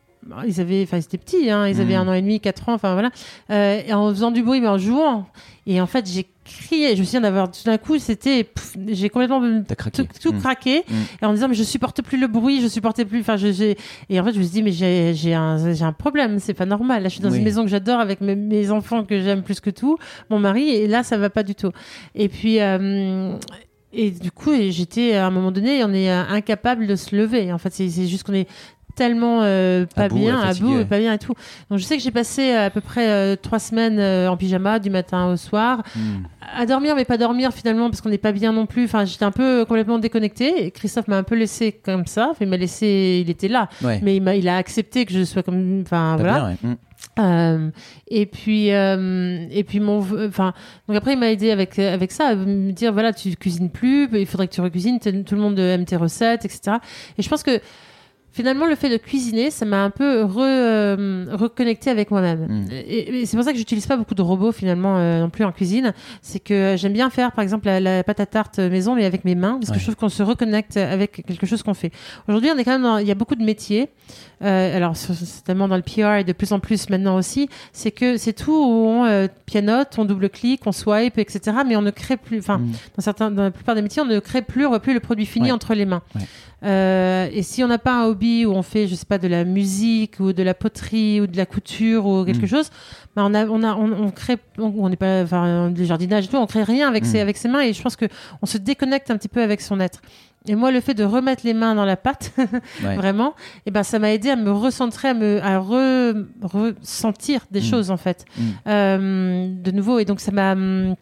Ils avaient, enfin, ils étaient petits, hein, ils mmh. avaient un an et demi, quatre ans, enfin voilà, euh, et en faisant du bruit, mais en jouant. Et en fait, j'ai crié. Je me souviens d'avoir tout d'un coup, c'était, pff, j'ai complètement tout, tout mmh. craqué, mmh. et en me disant mais je supporte plus le bruit, je supportais plus. Enfin, je, j'ai. Et en fait, je me suis dit mais j'ai, j'ai un, j'ai un problème, c'est pas normal. Là, je suis dans oui. une maison que j'adore avec mes, mes enfants que j'aime plus que tout, mon mari, et là, ça va pas du tout. Et puis. Euh, Et du coup, j'étais à un moment donné, on est incapable de se lever. En fait, c'est, c'est juste qu'on est tellement euh, pas à bien, bout, à bout, pas bien et tout. Donc je sais que j'ai passé à peu près euh, trois semaines euh, en pyjama du matin au soir, mm. à dormir mais pas dormir finalement parce qu'on n'est pas bien non plus. Enfin, j'étais un peu complètement déconnectée. Et Christophe m'a un peu laissé comme ça. Enfin, il m'a laissé, il était là, ouais. mais il m'a, il a accepté que je sois comme, enfin voilà. Bien, ouais. mm. Euh, et puis euh, et puis mon enfin donc après il m'a aidé avec avec ça à me dire voilà tu cuisines plus, il faudrait que tu recuisines, tout le monde aime tes recettes, etc. Et je pense que finalement, le fait de cuisiner, ça m'a un peu re, euh, reconnecté avec moi-même. Mmh. Et, et c'est pour ça que j'utilise pas beaucoup de robots finalement euh, non plus en cuisine. C'est que j'aime bien faire, par exemple, la, la pâte à tarte maison, mais avec mes mains, parce ouais. que je trouve qu'on se reconnecte avec quelque chose qu'on fait. Aujourd'hui, on est quand même dans, il y a beaucoup de métiers. Euh, alors, c'est tellement dans le P R et de plus en plus maintenant aussi, c'est que c'est tout où on euh, pianote, on double-clique, on swipe, et cetera. Mais on ne crée plus. Enfin, mmh. dans certains, dans la plupart des métiers, on ne crée plus, on voit plus le produit fini ouais. entre les mains. Ouais. Euh, et si on n'a pas un hobby où on fait, je sais pas, de la musique ou de la poterie ou de la couture ou quelque mmh. chose, bah on a, on a, on, on crée, on, on n'est pas, enfin, du jardinage et tout, on crée rien avec mmh. ses, avec ses mains. Et je pense que on se déconnecte un petit peu avec son être. Et moi, le fait de remettre les mains dans la pâte, ouais. vraiment, et ben, ça m'a aidé à me recentrer, à me, à re, ressentir des mmh. choses en fait, mmh. euh, de nouveau. Et donc ça m'a,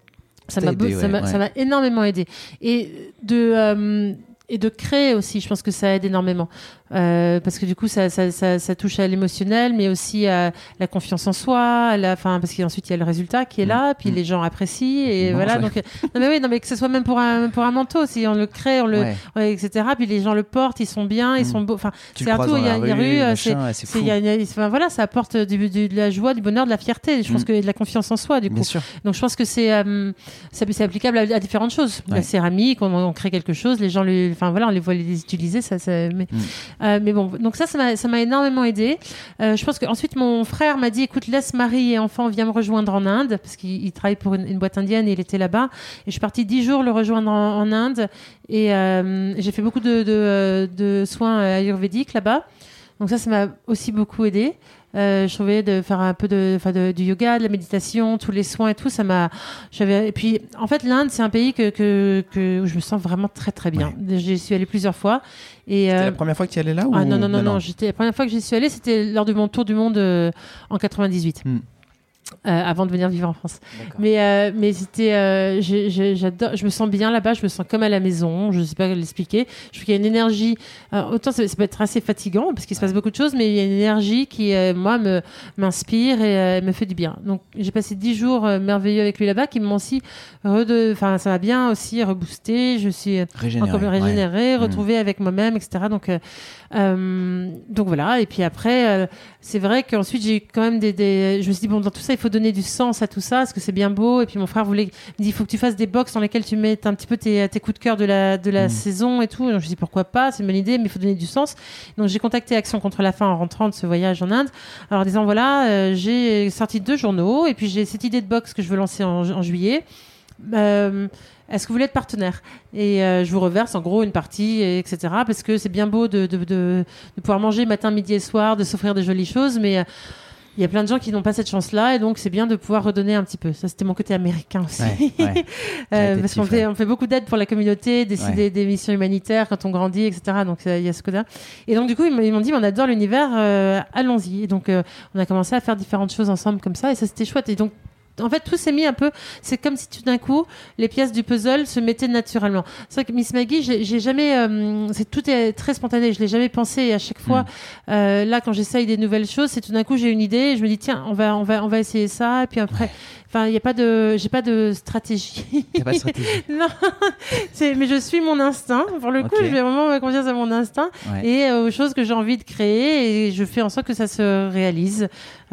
ça m'a, aidé, ça, ouais, m'a ouais. ça m'a énormément aidé. Et de euh, et de créer aussi, je pense que ça aide énormément. Euh, parce que du coup, ça, ça, ça, ça touche à l'émotionnel, mais aussi à la confiance en soi, à la, enfin, parce qu'ensuite il y a le résultat qui est là, puis mmh. les gens apprécient, et bon, voilà. Ouais. Donc, non mais oui, non mais que ce soit même pour un pour un manteau, si on le crée, on le, ouais. Ouais, et cetera. Puis les gens le portent, ils sont bien, mmh. ils sont beaux. Enfin, c'est un tout. Il y a une rue, rue c'est, c'est, c'est, y a une, enfin voilà, ça apporte du, du, de la joie, du bonheur, de la fierté. Je pense mmh. que de la confiance en soi, du coup. Bien sûr. Donc je pense que c'est, euh, c'est, c'est applicable à, à différentes choses. Ouais. La céramique, on, on crée quelque chose, les gens, le, enfin voilà, on les voit les utiliser, ça, ça mais, mmh. euh, mais bon, donc ça, ça m'a, ça m'a énormément aidé. Euh, je pense qu'ensuite, mon frère m'a dit, écoute, laisse mari et enfant, viens me rejoindre en Inde, parce qu'il il travaille pour une, une boîte indienne et il était là-bas. Et je suis partie dix jours le rejoindre en, en Inde. Et euh, j'ai fait beaucoup de, de, de soins ayurvédiques là-bas. Donc ça, ça m'a aussi beaucoup aidé. Euh, je trouvais de faire un peu de, enfin de, du yoga, de la méditation, tous les soins et tout, ça m'a. J'avais. Et puis, en fait, l'Inde, c'est un pays que, que, que où je me sens vraiment très très bien. Ouais. J'y suis allée plusieurs fois. Et c'était euh... la première fois que tu y allais là ou... Ah non non non non, non. J'étais la première fois que j'y suis allée, c'était lors de mon tour du monde euh, en quatre-vingt-dix-huit. Hmm. Euh, avant de venir vivre en France. D'accord. Mais euh, mais c'était euh, j'ai, j'ai, j'adore, je me sens bien là-bas, je me sens comme à la maison, je sais pas l'expliquer. Je trouve qu'il y a une énergie, euh, autant ça, ça peut être assez fatigant parce qu'il se passe beaucoup de choses, mais il y a une énergie qui euh, moi me m'inspire et euh, me fait du bien. Donc j'ai passé dix jours euh, merveilleux avec lui là-bas qui m'ont aussi rede... enfin ça m'a bien aussi reboosté, je suis régénérée, encore régénérée, ouais. retrouvée mmh. avec moi-même, et cetera. Donc euh, euh, donc voilà. Et puis après euh, c'est vrai qu'ensuite j'ai quand même des, des je me suis dit bon dans tout ça il faut donner du sens à tout ça parce que c'est bien beau. Et puis mon frère voulait me dit il faut que tu fasses des box dans lesquelles tu mets un petit peu tes, tes coups de cœur de la de la mmh. saison et tout. Donc je me suis dit pourquoi pas, c'est une bonne idée, mais il faut donner du sens. Donc j'ai contacté Action contre la faim en rentrant de ce voyage en Inde, alors en disant voilà euh, j'ai sorti deux journaux et puis j'ai cette idée de box que je veux lancer en, en juillet. Euh, Est-ce que vous voulez être partenaire ? Et euh, je vous reverse en gros une partie, et etc. Parce que c'est bien beau de, de, de, de pouvoir manger matin, midi et soir, de s'offrir des jolies choses, mais euh, il y a plein de gens qui n'ont pas cette chance-là, et donc c'est bien de pouvoir redonner un petit peu. Ça, c'était mon côté américain aussi. Ouais, ouais. euh, parce qu'on fait, on fait beaucoup d'aide pour la communauté, décider ouais. des missions humanitaires quand on grandit, et cetera. Donc il y a ce côté-là. Et donc du coup, ils m'ont dit, on adore l'univers, euh, allons-y. Et donc euh, on a commencé à faire différentes choses ensemble comme ça, et ça c'était chouette. Et donc en fait, tout s'est mis un peu. C'est comme si tout d'un coup, les pièces du puzzle se mettaient naturellement. C'est vrai que Miss Maggie, j'ai, j'ai jamais. Euh, c'est tout est très spontané. Je l'ai jamais pensé. Et à chaque fois, mmh. euh, là, quand j'essaye des nouvelles choses, c'est tout d'un coup, j'ai une idée. Et je me dis tiens, on va, on va, on va essayer ça. Et puis après, ouais. enfin, il y a pas de, j'ai pas de stratégie. Il y a pas de stratégie. Non, c'est, mais je suis mon instinct. Pour le coup, okay. je vais vraiment me confiance à mon instinct ouais. et euh, aux choses que j'ai envie de créer. Et je fais en sorte que ça se réalise.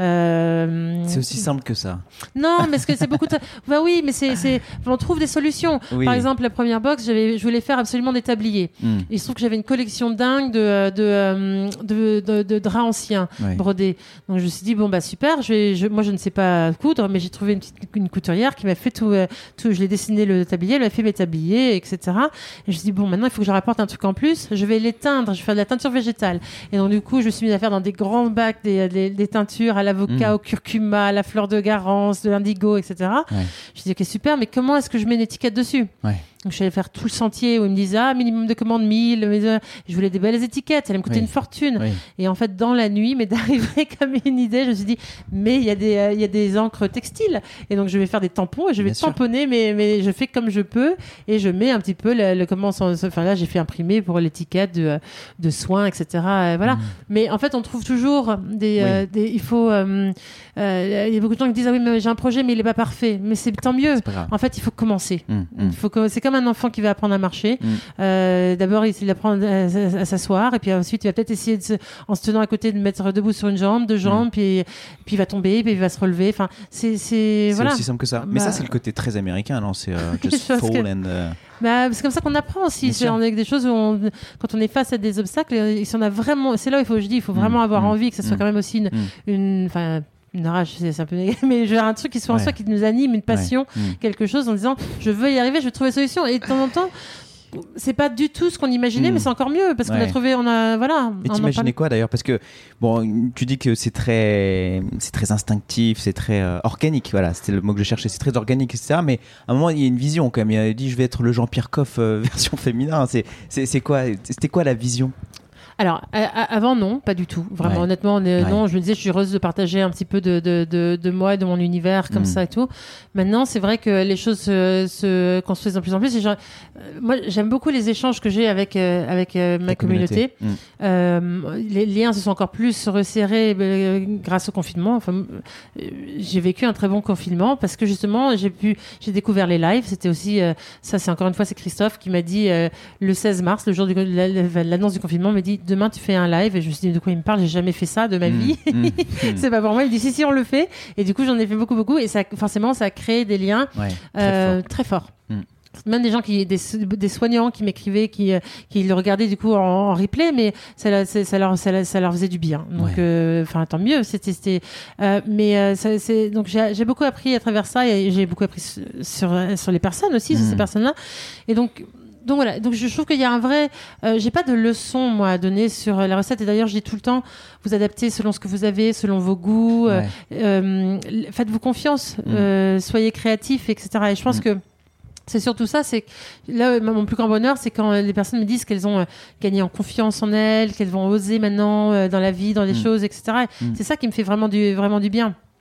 Euh... C'est aussi simple que ça. Non, mais parce que c'est beaucoup de... Bah oui, mais c'est, c'est... on trouve des solutions. Oui. Par exemple, la première box, j'avais... je voulais faire absolument des tabliers. Mm. Il se trouve que j'avais une collection dingue de, de, de, de, de draps anciens oui. brodés. Donc je me suis dit, bon, bah super, je vais... je... moi je ne sais pas coudre, mais j'ai trouvé une, petite... une couturière qui m'a fait tout, euh, tout. Je l'ai dessiné le tablier, elle m'a fait mes tabliers, et cetera. Et je me suis dit, bon, maintenant il faut que je rapporte un truc en plus. Je vais les teindre, je vais faire de la teinture végétale. Et donc du coup, je me suis mise à faire dans des grands bacs des, des, des teintures à l'avocat, mmh. au curcuma, à la fleur de Garance, de l'indigo, et cetera. Ouais. Je dis ok super, mais comment est-ce que je mets une étiquette dessus ? Ouais. Donc je suis allée faire tout le sentier où ils me disaient ah minimum de commandes mille, mais euh, je voulais des belles étiquettes, ça allait me coûter oui. une fortune. Oui. Et en fait dans la nuit, mais d'arriver comme une idée, je me suis dit mais il y a des il euh, y a des encres textiles et donc je vais faire des tampons et je vais Bien tamponner, mais mais je fais comme je peux et je mets un petit peu le, le comment enfin là j'ai fait imprimer pour l'étiquette de de soins, et cetera. Et voilà. Mmh. Mais en fait on trouve toujours des, oui. euh, des il faut euh, euh, il y a beaucoup de gens qui disent ah oui mais j'ai un projet mais il est pas parfait, mais c'est tant mieux. C'est en fait il faut commencer. Mmh. Il faut que c'est comme un enfant qui va apprendre à marcher. Mmh. Euh, d'abord, il essaie d'apprendre à, à, à s'asseoir, et puis ensuite, il va peut-être essayer, de se, en se tenant à côté, de mettre debout sur une jambe, deux jambes, mmh. puis, puis il va tomber, puis il va se relever. Enfin, c'est, c'est, c'est voilà. aussi simple que ça. Mais bah... ça, c'est le côté très américain, non ? C'est uh, just fall que... and... Uh... Bah, c'est comme ça qu'on apprend aussi. C'est avec des choses où on, quand on est face à des obstacles, si on a vraiment, c'est là où il faut, je dis, il faut vraiment mmh. avoir mmh. envie, que ça soit mmh. quand même aussi une, mmh. une, enfin, une rage, c'est un peu négatif, mais je veux un truc qui soit en ouais. soi, qui nous anime, une passion, ouais. mmh. quelque chose, en disant je veux y arriver, je veux trouver une solution. Et de temps en temps, c'est pas du tout ce qu'on imaginait, mmh. mais c'est encore mieux parce ouais. qu'on a trouvé, on a voilà. Et t'imaginais quoi d'ailleurs ? Parce que bon, tu dis que c'est très, c'est très instinctif, c'est très euh, organique. Voilà, c'était le mot que je cherchais. C'est très organique, et cetera. Mais à un moment, il y a une vision quand même. Il a dit, je vais être le Jean-Pierre Coff euh, version féminin. C'est, c'est, c'est quoi ? C'était quoi la vision ? Alors, à, à, avant, non, pas du tout. Vraiment, ouais. honnêtement, on est, ouais. non, je me disais, je suis heureuse de partager un petit peu de, de, de, de moi et de mon univers comme mmh. ça et tout. Maintenant, c'est vrai que les choses se, se construisent de plus en plus. Et genre, euh, moi, j'aime beaucoup les échanges que j'ai avec, euh, avec euh, ma La communauté. communauté. Mmh. Euh, les liens se sont encore plus resserrés euh, grâce au confinement. Enfin, euh, j'ai vécu un très bon confinement parce que justement, j'ai pu, j'ai découvert les lives. C'était aussi, euh, ça, c'est encore une fois, c'est Christophe qui m'a dit euh, le seize mars, le jour de la, l'annonce du confinement, m'a dit demain tu fais un live, et je me suis dit de quoi il me parle, j'ai jamais fait ça de ma mmh, vie. Mmh, c'est pas pour moi. Il me dit si si on le fait, et du coup j'en ai fait beaucoup beaucoup, et ça forcément ça a créé des liens ouais, euh, très forts. Très fort. Mmh. Même des gens qui des, des soignants qui m'écrivaient, qui qui le regardaient du coup en, en replay, mais ça, ça, ça leur ça, ça leur faisait du bien. Donc enfin ouais. euh, tant mieux. C'était c'était euh, mais euh, ça, c'est donc j'ai j'ai beaucoup appris à travers ça, et j'ai beaucoup appris sur sur les personnes aussi, mmh. sur ces personnes-là, et donc. Donc voilà, donc je trouve qu'il y a un vrai... Euh, j'ai pas de leçon, moi, à donner sur la recette. Et d'ailleurs, je dis tout le temps, vous adaptez selon ce que vous avez, selon vos goûts. Ouais. Euh, euh, faites-vous confiance, mmh. euh, soyez créatifs, et cetera. Et je pense mmh. que c'est surtout ça. C'est là, mon plus grand bonheur, c'est quand les personnes me disent qu'elles ont euh, gagné en confiance en elles, qu'elles vont oser maintenant euh, dans la vie, dans les mmh. choses, et cetera. Mmh. C'est ça qui me fait vraiment du, vraiment du bien.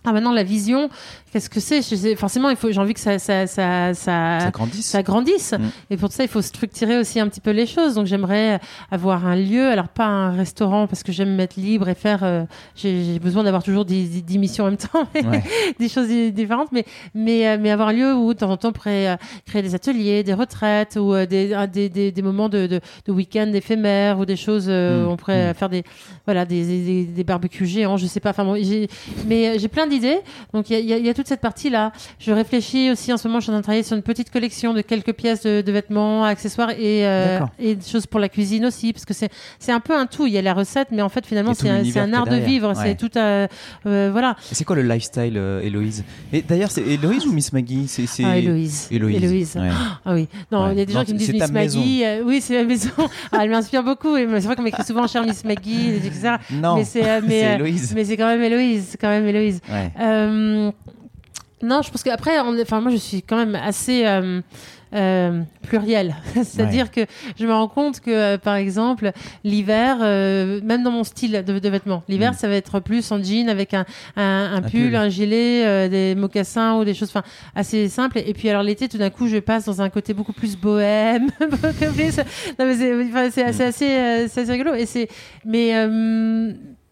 Ah, maintenant, la vision, qu'est-ce que c'est, je sais, forcément, il faut, j'ai envie que ça, ça, ça, ça, ça grandisse. Ça grandisse. Mmh. Et pour ça, il faut structurer aussi un petit peu les choses. Donc, j'aimerais avoir un lieu, alors pas un restaurant, parce que j'aime m'être libre et faire. Euh, j'ai, j'ai besoin d'avoir toujours dix, dix missions en même temps, ouais. des choses différentes, mais, mais, mais avoir un lieu où, de temps en temps, on pourrait créer des ateliers, des retraites, ou des, des, des, des moments de, de, de week-end éphémères, ou des choses. Euh, mmh. On pourrait mmh. faire des, voilà, des, des, des barbecues géants, je sais pas. Enfin, bon, j'ai, mais j'ai plein d'idées. Donc il y, y, y a toute cette partie là. Je réfléchis aussi en ce moment, je suis en train de travailler sur une petite collection de quelques pièces de, de vêtements, accessoires et, euh, et des choses pour la cuisine aussi, parce que c'est c'est un peu un tout. Il y a la recette, mais en fait finalement c'est un, c'est un art de vivre. Ouais. C'est tout à, euh, voilà. Et c'est quoi le lifestyle, euh, Héloïse? Et d'ailleurs c'est Héloïse ou Miss Maggie? C'est, c'est... Ah, Héloïse. Héloïse. Héloïse. Ouais. Ah oui. Non, il ouais. y a des gens non, qui me disent Miss Maggie. Euh, oui, c'est ma maison. Ah, elle m'inspire beaucoup. Et c'est vrai qu'on m'écrit souvent cher Miss Maggie, et cetera. Non. Mais c'est, euh, mais, c'est euh, Héloïse. Mais c'est quand même Héloïse. C'est quand même Héloïse. Ouais. Euh, non, je pense qu'après, enfin moi je suis quand même assez euh, euh, plurielle, c'est-à-dire ouais. que je me rends compte que euh, par exemple l'hiver, euh, même dans mon style de, de vêtements, l'hiver mmh. ça va être plus en jean avec un, un, un, un pull, pull, un gilet, euh, des mocassins ou des choses, enfin assez simples. Et puis alors l'été, tout d'un coup, je passe dans un côté beaucoup plus bohème. plus... non mais c'est, enfin, c'est, mmh. c'est assez, euh, c'est assez rigolo. Et c'est, mais euh,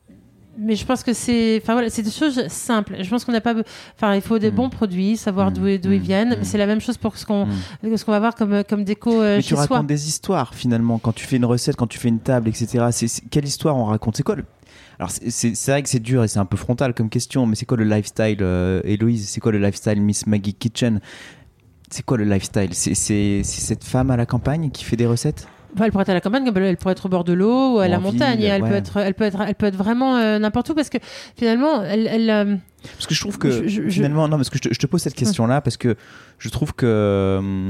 Mais je pense que c'est, enfin voilà, c'est des choses simples. Je pense qu'on n'a pas, enfin, il faut des mmh. bons produits, savoir mmh. d'où, d'où mmh. ils viennent. Mmh. Mais c'est la même chose pour ce qu'on, mmh. ce qu'on va voir comme, comme déco euh, mais chez tu racontes soi. des histoires finalement quand tu fais une recette, quand tu fais une table, et cetera. C'est, c'est quelle histoire on raconte? C'est quoi le... Alors c'est, c'est, c'est vrai que c'est dur et c'est un peu frontal comme question, mais c'est quoi le lifestyle, euh, Héloïse? C'est quoi le lifestyle Miss Maggie Kitchen? C'est quoi le lifestyle? C'est, c'est, c'est cette femme à la campagne qui fait des recettes? Elle pourrait être à la campagne, elle pourrait être au bord de l'eau ou à ou la montagne. Ville, elle, ouais. peut être, elle, peut être, elle peut être vraiment euh, n'importe où parce que finalement, elle. elle euh, parce que je trouve que je, je, finalement, non, parce que je te, je te pose cette question-là parce que je trouve que euh,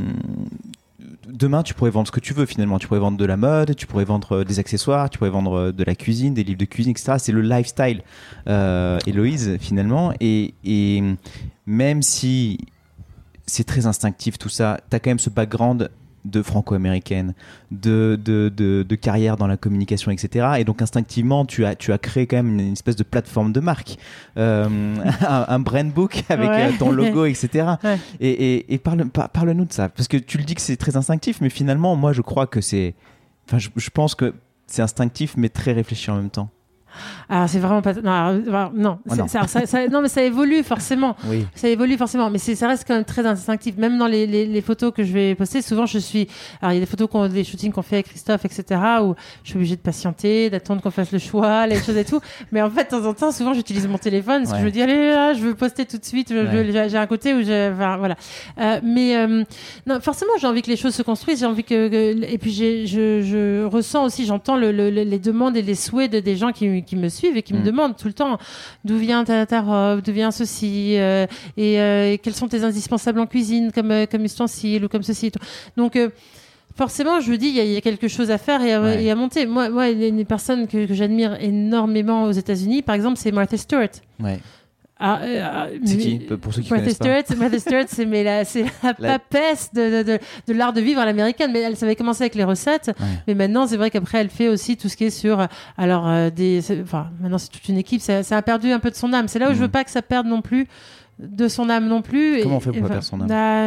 demain, tu pourrais vendre ce que tu veux finalement. Tu pourrais vendre de la mode, tu pourrais vendre des accessoires, tu pourrais vendre de la cuisine, des livres de cuisine, et cetera. C'est le lifestyle, euh, Héloïse, finalement. Et, et même si c'est très instinctif tout ça, tu as quand même ce background de franco-américaine, de, de, de, de carrière dans la communication, et cetera. Et donc instinctivement, tu as, tu as créé quand même une espèce de plateforme de marque, euh, un, un brand book avec ouais. ton logo, et cetera. Ouais. Et, et, et parle, par, parle-nous de ça, parce que tu le dis que c'est très instinctif, mais finalement, moi, je crois que c'est... Enfin, je, je pense que c'est instinctif, mais très réfléchi en même temps. Alors c'est vraiment pas non, alors, non, oh non. Ça, ça, ça, non mais ça évolue forcément oui. ça évolue forcément mais c'est, ça reste quand même très instinctif, même dans les, les, les photos que je vais poster. Souvent je suis, alors il y a des photos qu'on, des shootings qu'on fait avec Christophe, etc., où je suis obligée de patienter, d'attendre qu'on fasse le choix, les choses et tout, mais en fait de temps en temps souvent j'utilise mon téléphone parce ouais. que je me dis allez là je veux poster tout de suite, je, ouais. je, j'ai un côté où je, enfin, voilà euh, mais euh, non, forcément j'ai envie que les choses se construisent, j'ai envie que, que et puis j'ai, je, je ressens aussi, j'entends le, le, les demandes et les souhaits de, des gens qui qui me suivent et qui mmh. me demandent tout le temps d'où vient ta, ta robe, d'où vient ceci, euh, et, euh, et quels sont tes indispensables en cuisine comme, euh, comme ustensiles ou comme ceci et tout. Donc euh, forcément, je me dis, il y, y a quelque chose à faire et à, ouais. et à monter. Moi, moi, il y a une personne que, que j'admire énormément aux États-Unis, par exemple, c'est Martha Stewart. Ouais. Ah, euh, c'est qui, pour ceux qui Martha connaissent Stewart, pas Martha Stewart, c'est, mais la, c'est la, la papesse de, de, de, de l'art de vivre à l'américaine. Mais elle savait commencer avec les recettes. Ouais. Mais maintenant, c'est vrai qu'après, elle fait aussi tout ce qui est sur. Alors, euh, des, enfin, maintenant, c'est toute une équipe. Ça, ça a perdu un peu de son âme. C'est là où mmh. je veux pas que ça perde non plus de son âme non plus. Comment et, on fait pour pas perdre son âme? Bah,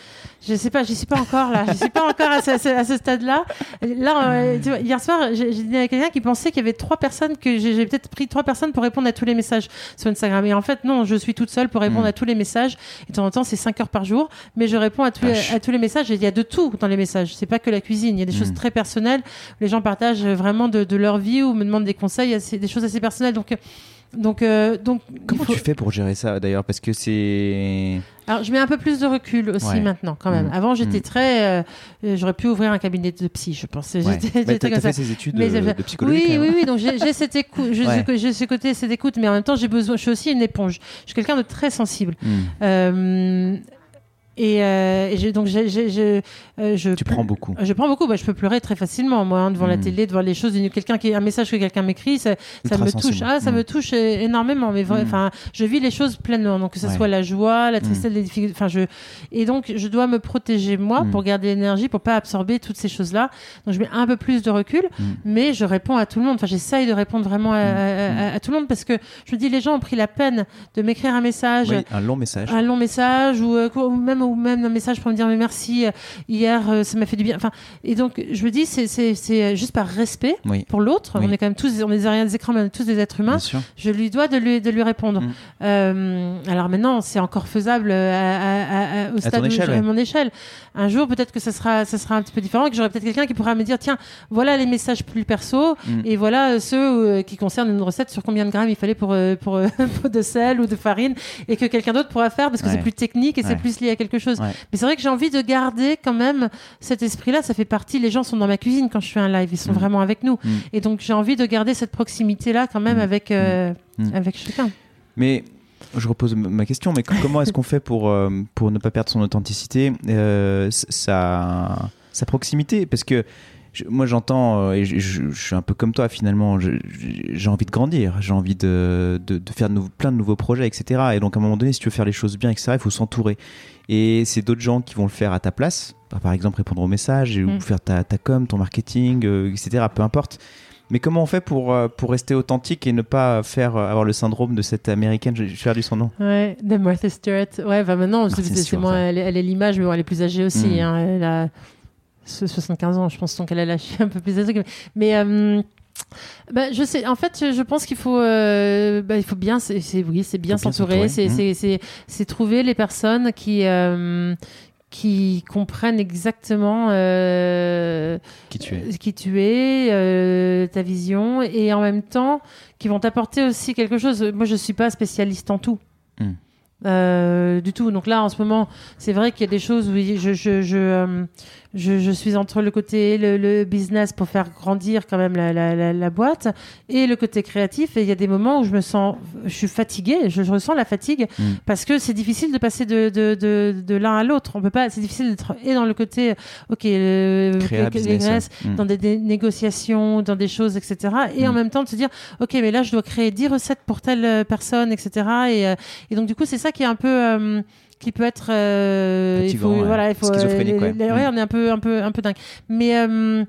je sais pas, j'y suis pas encore là. Je suis pas encore à ce, à ce, à ce stade-là. Là, euh, tu vois, hier soir, j'ai, j'ai dit à quelqu'un qui pensait qu'il y avait trois personnes, que j'ai, j'ai peut-être pris trois personnes pour répondre à tous les messages sur Instagram. Et en fait, non, je suis toute seule pour répondre mmh. à tous les messages. Et de temps en temps, c'est cinq heures par jour. Mais je réponds à tous, les, à tous les messages. Et il y a de tout dans les messages. C'est pas que la cuisine. Il y a des mmh. choses très personnelles. Les gens partagent vraiment de, de leur vie ou me demandent des conseils. C'est des choses assez personnelles. Donc, Donc, euh, donc, comment faut... tu fais pour gérer ça d'ailleurs? Parce que c'est. Alors, je mets un peu plus de recul aussi ouais. maintenant, quand même. Mmh. Avant, j'étais mmh. très. Euh, j'aurais pu ouvrir un cabinet de psy, je pense. Ouais. J'étais, j'étais t'as, t'as comme fait ça. ces études mais, de, de psychologie. Oui, oui, oui. Donc, j'ai, j'ai cette écoute. Je, ouais. J'ai ce côté, cette écoute, mais en même temps, j'ai besoin. Je suis aussi une éponge. Je suis quelqu'un de très sensible. Mmh. Euh, Et, euh, et j'ai, donc j'ai, j'ai, j'ai, euh, je tu prends beaucoup. Je prends beaucoup. Bah, je peux pleurer très facilement, moi, hein, devant mmh. la télé, devant les choses. Quelqu'un qui, un message que quelqu'un m'écrit, ça, ça me touche. Ah, ça mmh. me touche énormément. Mais enfin, mmh. je vis les choses pleinement. Donc que ce ouais. soit la joie, la tristesse, mmh. les difficultés. Enfin, je et donc je dois me protéger moi mmh. pour garder l'énergie, pour pas absorber toutes ces choses-là. Donc je mets un peu plus de recul, mmh. mais je réponds à tout le monde. Enfin, j'essaye de répondre vraiment à, à, à, à tout le monde parce que je me dis les gens ont pris la peine de m'écrire un message, oui, un long message, un long message ou, ou même ou même un message pour me dire mais merci, hier euh, ça m'a fait du bien. Enfin, et donc je me dis c'est, c'est, c'est juste par respect oui. pour l'autre. Oui. On est quand même tous, on est derrière des écrans, mais on est tous des êtres humains. Je lui dois de lui, de lui répondre. Mm. Euh, alors maintenant c'est encore faisable à, à, à, au stade à, échelle, où, ouais. à mon échelle. Un jour peut-être que ça sera, ça sera un petit peu différent et que j'aurai peut-être quelqu'un qui pourra me dire tiens voilà les messages plus perso mm. et voilà ceux euh, qui concernent une recette sur combien de grammes il fallait pour, euh, pour, pour de sel ou de farine et que quelqu'un d'autre pourra faire parce que ouais. c'est plus technique et ouais. c'est plus lié à quelque chose. Ouais. Mais c'est vrai que j'ai envie de garder quand même cet esprit-là. Ça fait partie. Les gens sont dans ma cuisine quand je fais un live. Ils sont mmh. vraiment avec nous. Mmh. Et donc j'ai envie de garder cette proximité-là quand même mmh. avec euh, mmh. avec chacun. Mais je repose ma question. Mais comment est-ce qu'on fait pour euh, pour ne pas perdre son authenticité, euh, sa sa proximité? Parce que je, moi j'entends euh, et je, je, je suis un peu comme toi finalement. Je, j'ai envie de grandir. J'ai envie de de, de faire de nou- plein de nouveaux projets, et cetera. Et donc à un moment donné, si tu veux faire les choses bien, et cetera, il faut s'entourer. Et c'est d'autres gens qui vont le faire à ta place, par exemple répondre aux messages mmh. ou faire ta, ta com, ton marketing, euh, et cetera. Peu importe. Mais comment on fait pour, euh, pour rester authentique et ne pas faire euh, avoir le syndrome de cette américaine, je vais perdu son nom. Ouais, de Martha Stewart. Ouais, bah maintenant, c'est, c'est, c'est moi, elle, elle est l'image, mais bon, elle est plus âgée aussi. Mmh. Hein, elle a soixante-quinze ans, je pense, donc elle a lâché un peu plus âgée. Mais. Euh, Bah, je sais. En fait, je, je pense qu'il faut, euh, bah, il faut bien, c'est, c'est oui, c'est bien s'entourer. Bien c'est, mmh. c'est, c'est, c'est trouver les personnes qui, euh, qui comprennent exactement euh, qui tu es, qui tu es, euh, ta vision, et en même temps, qui vont t'apporter aussi quelque chose. Moi, je suis pas spécialiste en tout. Mmh. Euh, du tout. Donc là, en ce moment, c'est vrai qu'il y a des choses où je, je, je, euh, je, je suis entre le côté le, le business pour faire grandir quand même la, la, la, la boîte et le côté créatif. Et il y a des moments où je me sens, je suis fatiguée, je, je ressens la fatigue mmh. parce que c'est difficile de passer de, de, de, de l'un à l'autre. On peut pas, c'est difficile d'être et dans le côté, ok, euh, Créa, business, mmh. dans des, des négociations, dans des choses, et cetera. Et mmh. en même temps de se dire, ok, mais là, je dois créer dix recettes pour telle personne, et cetera. Et, euh, et donc, du coup, c'est ça qui est un peu euh, qui peut être euh, il faut ouais. voilà il faut schizophrénique euh, les, ouais. ouais on est un peu un peu un peu dingue mais euh,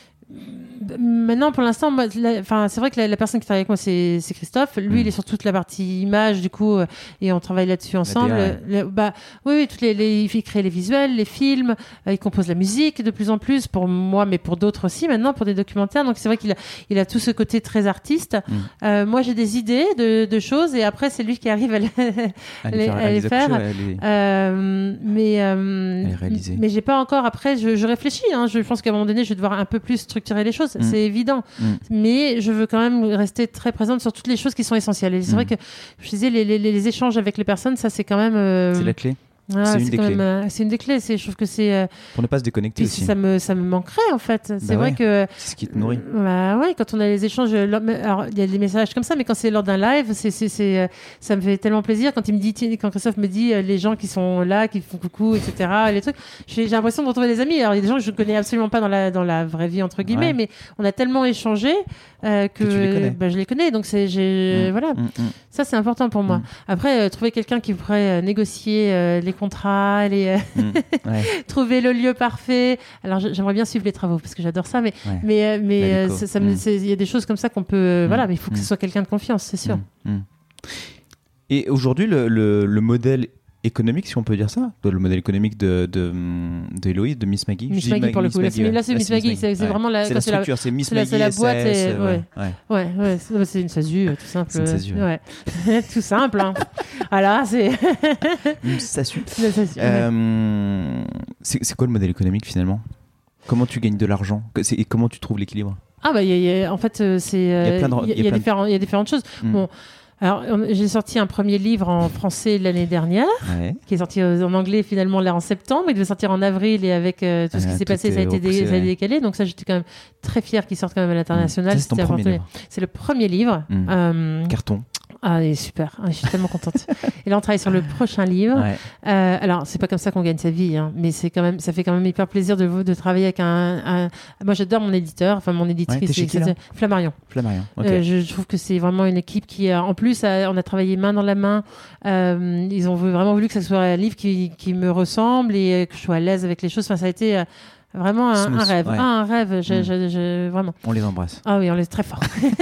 maintenant pour l'instant enfin c'est vrai que la, la personne qui travaille avec moi c'est, c'est Christophe lui mm. il est sur toute la partie image du coup euh, et on travaille là-dessus ensemble le, bah oui oui toutes les, les il crée les visuels les films euh, il compose la musique de plus en plus pour moi mais pour d'autres aussi maintenant pour des documentaires donc c'est vrai qu'il a, il a tout ce côté très artiste mm. euh, moi j'ai des idées de, de choses et après c'est lui qui arrive à les, à les, à les faire, à les faire. Euh, mais euh, mais j'ai pas encore après je, je réfléchis hein, je pense qu'à un moment donné je vais devoir un peu plus structurer les choses, mmh. c'est évident. Mmh. Mais je veux quand même rester très présente sur toutes les choses qui sont essentielles. Et c'est mmh. vrai que je disais, les, les, les échanges avec les personnes, ça c'est quand même. Euh... C'est la clé. Ah, c'est, c'est une des quand clés. Même, euh, c'est une des clés. C'est, je trouve que c'est. Euh... Pour ne pas se déconnecter aussi. Ça me, ça me manquerait en fait. C'est bah vrai ouais. que. C'est ce qui te nourrit. Euh, bah ouais, quand on a les échanges, alors il y a des messages comme ça, mais quand c'est lors d'un live, c'est, c'est, c'est, ça me fait tellement plaisir quand il me dit, quand Christophe me dit les gens qui sont là, qui font coucou, et cetera. Les trucs, j'ai, j'ai l'impression de retrouver des amis. Alors il y a des gens que je ne connais absolument pas dans la, dans la vraie vie entre guillemets, ouais. mais on a tellement échangé euh, que, que tu les connais. Bah, je les connais. Donc c'est, j'ai, mmh. voilà, mmh. ça c'est important pour moi. Mmh. Après, euh, trouver quelqu'un qui pourrait euh, négocier euh, les contrats. Les Mmh, ouais. trouver le lieu parfait. Alors j'aimerais bien suivre les travaux parce que j'adore ça, mais ouais. mais mais euh, ça, ça mmh. il y a des choses comme ça qu'on peut mmh. voilà, mais il faut que mmh. ce soit quelqu'un de confiance, c'est sûr. Mmh. Mmh. Et aujourd'hui, le, le, le modèle économique, si on peut dire ça, le modèle économique de de, de Héloïse, de Miss Maggie. Miss Maggie pour le coup. Là, c'est, là, c'est Miss Maggie. C'est, c'est ouais. vraiment la. C'est la structure. C'est Miss Maggie. C'est la boîte. S S, et... ouais. Ouais. Ouais. ouais. C'est, c'est une S A S U, tout simple. C'est une S A S U. Ouais. ouais. Tout simple. Hein. Voilà, c'est. Une S A S U. Une S A S U. Euh... C'est, c'est quoi le modèle économique finalement ? Comment tu gagnes de l'argent ? Et comment tu trouves l'équilibre ? Ah bah, y a, y a, en fait, c'est. Il y a plein de. Il y, y, y, de... y a différentes choses. Mm. Bon. Alors, j'ai sorti un premier livre en français l'année dernière, ouais. qui est sorti en anglais finalement là en septembre. Il devait sortir en avril et avec euh, tout ce qui ah, s'est passé, ça a été dé- ouais. décalé. Donc ça, j'étais quand même très fière qu'il sorte quand même à l'international. Mmh. Ça, c'est, ton premier livre. C'est le premier livre. Mmh. Euh, Carton. Ah, il est super. Ah, je suis tellement contente. Et là, on travaille sur le prochain livre. Ouais. Euh, alors, c'est pas comme ça qu'on gagne sa vie, hein, mais c'est quand même, ça fait quand même hyper plaisir de, de travailler avec un, un... Moi, j'adore mon éditeur, enfin mon éditrice. Ouais, c'est, c'est, c'est Flammarion. Flammarion. Okay. Euh, je, je trouve que c'est vraiment une équipe qui, en plus, a, on a travaillé main dans la main. Euh, ils ont vraiment voulu que ça soit un livre qui, qui me ressemble et que je sois à l'aise avec les choses. Enfin, ça a été. Euh, Vraiment un, un rêve, ouais. ah, un rêve, je, mmh. je, je, vraiment. On les embrasse. Ah oui, on les très fort.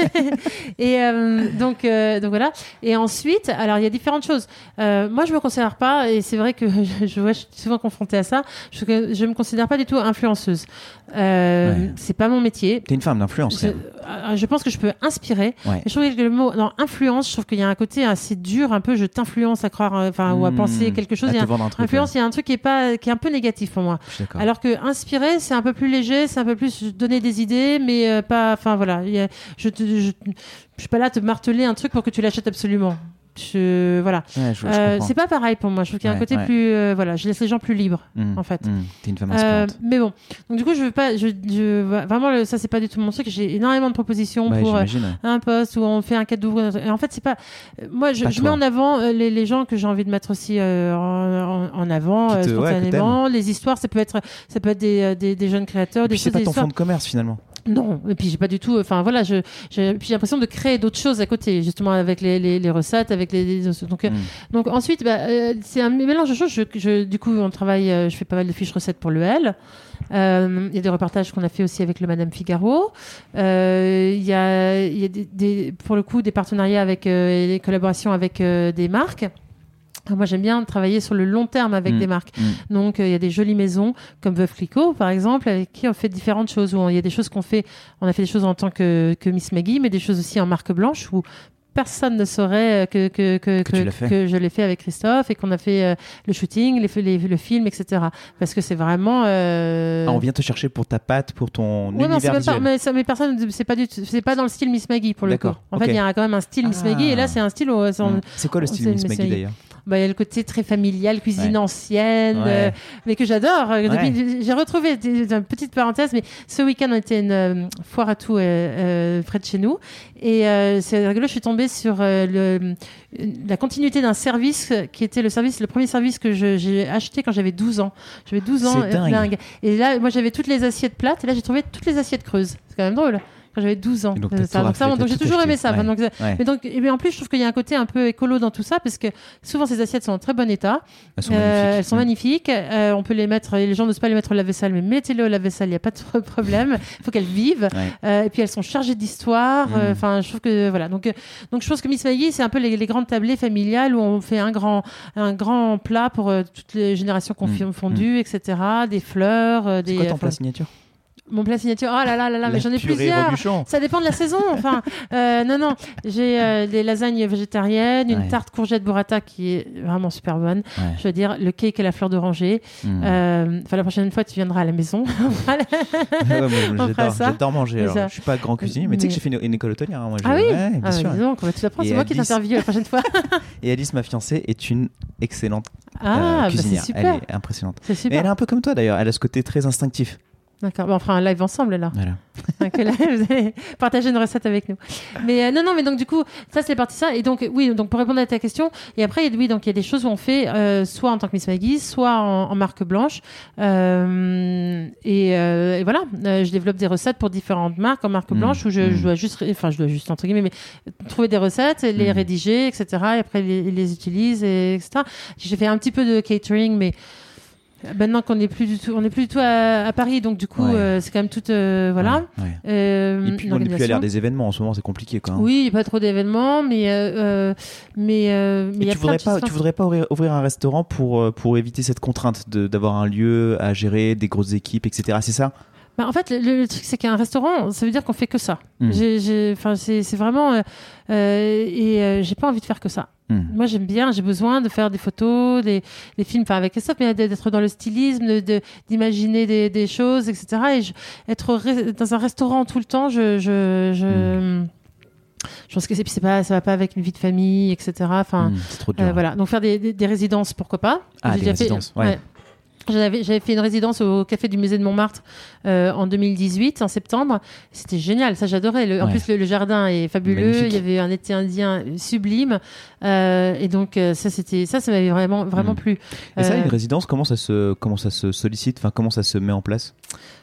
et euh, donc, euh, donc voilà. Et ensuite, alors il y a différentes choses. Euh, moi, je me considère pas, et c'est vrai que je, je, ouais, je suis souvent confrontée à ça. Je, je me considère pas du tout influenceuse. Euh, ouais. C'est pas mon métier. T'es une femme d'influence. Je, euh, je pense que je peux inspirer. Ouais. Je trouve que le mot dans influence, je trouve qu'il y a un côté assez dur, un peu. Je t'influence à croire, enfin, mmh, ou à penser quelque chose. À il y a te vendre un truc, influence, ouais. il y a un truc qui est pas, qui est un peu négatif pour moi. Alors que inspirer, c'est un peu plus léger, c'est un peu plus donner des idées, mais euh, pas. Enfin voilà, y a, je, te, je, je suis pas là à te marteler un truc pour que tu l'achètes absolument. Je, voilà. Ouais, je, euh, je c'est pas pareil pour moi. Je trouve qu'il y a ouais, un côté ouais. plus. Euh, voilà, je laisse les gens plus libres, mmh, en fait. Mmh, t'es une femme inspirante. Euh, mais bon, donc du coup, je veux pas. Je, je, vraiment, le, ça, c'est pas du tout mon truc. J'ai énormément de propositions ouais, pour euh, un poste où on fait un cadeau. Et en fait, c'est pas. Moi, je, je mets en avant euh, les, les gens que j'ai envie de mettre aussi euh, en, en avant te, euh, spontanément. Ouais, les histoires, ça peut être, ça peut être des, des, des jeunes créateurs. Et puis des c'est choses, pas ton histoires. fonds de commerce finalement. Non, et puis j'ai pas du tout. Enfin voilà, je, j'ai, puis j'ai l'impression de créer d'autres choses à côté, justement avec les, les, les recettes, avec les. les donc, mm. euh, donc ensuite, bah, euh, c'est un mélange de choses. Je, je, du coup, on travaille. Euh, je fais pas mal de fiches recettes pour le L. Il euh, y a des reportages qu'on a fait aussi avec le Madame Figaro. Il euh, y a, y a des, des, pour le coup, des partenariats avec euh, des collaborations avec euh, des marques. Moi, j'aime bien travailler sur le long terme avec mmh, des marques. Mmh. Donc, il euh, y a des jolies maisons comme Veuve Clicquot, par exemple, avec qui on fait différentes choses. Il y a des choses qu'on fait, on a fait des choses en tant que, que Miss Maggie, mais des choses aussi en marque blanche où personne ne saurait que, que, que, que, que, que je l'ai fait avec Christophe et qu'on a fait euh, le shooting, les, les, le film, et cetera. Parce que c'est vraiment... Euh... Ah, on vient te chercher pour ta patte, pour ton ouais, univers non, c'est même visuel. Pas, mais, ça, mais personne, c'est pas, du, c'est pas dans le style Miss Maggie, pour D'accord, le coup. En okay. fait, il y a quand même un style Miss ah. Maggie, et là, c'est un style... Où, c'est, mmh. c'est quoi le style Miss Maggie, d'ailleurs? Bah, il y a le côté très familial, cuisine ouais. ancienne, ouais. Euh, mais que j'adore. Ouais. Depuis, j'ai retrouvé, une petite parenthèse, mais ce week-end, on était une euh, foire à tout euh, euh, près de chez nous. Et euh, c'est rigolo, je suis tombée sur euh, le, la continuité d'un service qui était le service, le premier service que je, j'ai acheté quand j'avais douze ans. J'avais douze ans. C'est dingue. dingue. Et là, moi, j'avais toutes les assiettes plates, et là, j'ai trouvé toutes les assiettes creuses. C'est quand même drôle. Quand j'avais douze ans. Donc, euh, ça, donc, ça, donc j'ai toujours acheté. aimé ça. Ouais. Enfin, donc, ouais. Mais, donc, mais en plus, je trouve qu'il y a un côté un peu écolo dans tout ça parce que souvent ces assiettes sont en très bon état. Elles sont euh, magnifiques. Elles sont mmh. magnifiques. Euh, on peut les mettre, les gens n'osent pas les mettre au lave-vaisselle, mais mettez-les au lave-vaisselle, il n'y a pas de problème. Il faut qu'elles vivent. Ouais. Euh, et puis elles sont chargées d'histoire. Enfin, mmh. euh, je trouve que voilà. Donc, euh, donc je pense que Miss Maggie, c'est un peu les, les grandes tablées familiales où on fait un grand, un grand plat pour euh, toutes les générations confondues, mmh. et cetera. Des fleurs. Euh, c'est des, quoi ton euh, plat signature? Mon plat signature, oh là là là là, mais j'en ai plusieurs. Rebuchon. Ça dépend de la saison. Enfin, euh, non non, j'ai euh, des lasagnes végétariennes, une ouais. tarte courgette burrata qui est vraiment super bonne. Ouais. Je veux dire, le cake à la fleur d'oranger. Mmh. Euh, enfin, la prochaine fois, tu viendras à la maison. ouais, moi, j'adore, j'adore manger. Alors, je suis pas grand cuisinier, mais, mais... tu sais que j'ai fait une, une école hôtelière. Hein, moi, ah oui, ouais, bien ah, sûr. Bah, donc, on va tout apprendre. C'est moi qui t'interviewe la prochaine fois. Et Alice, ma fiancée, est une excellente ah, euh, cuisinière. Bah, c'est super. Elle est impressionnante. C'est super. Mais elle est un peu comme toi d'ailleurs. Elle a ce côté très instinctif. D'accord, bon, on fera un live ensemble là. Voilà. Donc, là, vous allez partager une recette avec nous. Mais euh, non, non, mais donc du coup, ça c'est parti ça. Et donc oui, donc pour répondre à ta question, et après oui, donc il y a des choses où on fait euh, soit en tant que Miss Maggie, soit en, en marque blanche. Euh, et, euh, et voilà, euh, je développe des recettes pour différentes marques en marque mmh. blanche où je, mmh. je dois juste, enfin je dois juste entre guillemets, mais trouver des recettes, les mmh. rédiger, et cetera. Et après les, les utilise, et, etc. J'ai fait un petit peu de catering, mais maintenant qu'on n'est plus du tout, on n'est plus du tout à, à Paris, donc du coup, ouais. euh, c'est quand même tout, euh, voilà. Ouais, ouais. Euh, et puis on n'est plus à l'ère des événements en ce moment, c'est compliqué quoi. Hein. Oui, il n'y a pas trop d'événements, mais euh, mais euh, mais, mais tu voudrais pas, tu voudrais pas ouvrir, ouvrir un restaurant pour pour éviter cette contrainte de d'avoir un lieu à gérer, des grosses équipes, et cetera. C'est ça? Bah en fait, le, le truc, c'est qu'un restaurant, ça veut dire qu'on fait que ça. Mmh. J'ai, j'ai, c'est, c'est vraiment... Euh, euh, et euh, j'ai pas envie de faire que ça. Mmh. Moi, j'aime bien, j'ai besoin de faire des photos, des, des films, enfin avec Christophe, mais d'être dans le stylisme, de, de, d'imaginer des, des choses, et cetera. Et je, être re- dans un restaurant tout le temps, je... je, je mmh. Je pense que c'est, c'est pas, ça va pas avec une vie de famille, et cetera. Enfin, mmh, c'est trop dur. Euh, voilà. Donc faire des, des, des résidences, pourquoi pas. Ah, j'ai des déjà résidences, fait, ouais. ouais. J'avais, j'avais fait une résidence au Café du Musée de Montmartre euh, en deux mille dix-huit, en septembre. C'était génial, ça j'adorais. Le, en ouais. plus, le, le jardin est fabuleux. Magnifique. Il y avait un été indien sublime. Euh, et donc, euh, ça, c'était, ça, ça m'avait vraiment, vraiment mmh. plu. Et euh, ça, une résidence, comment ça se, comment ça se sollicite, enfin, comment ça se met en place ?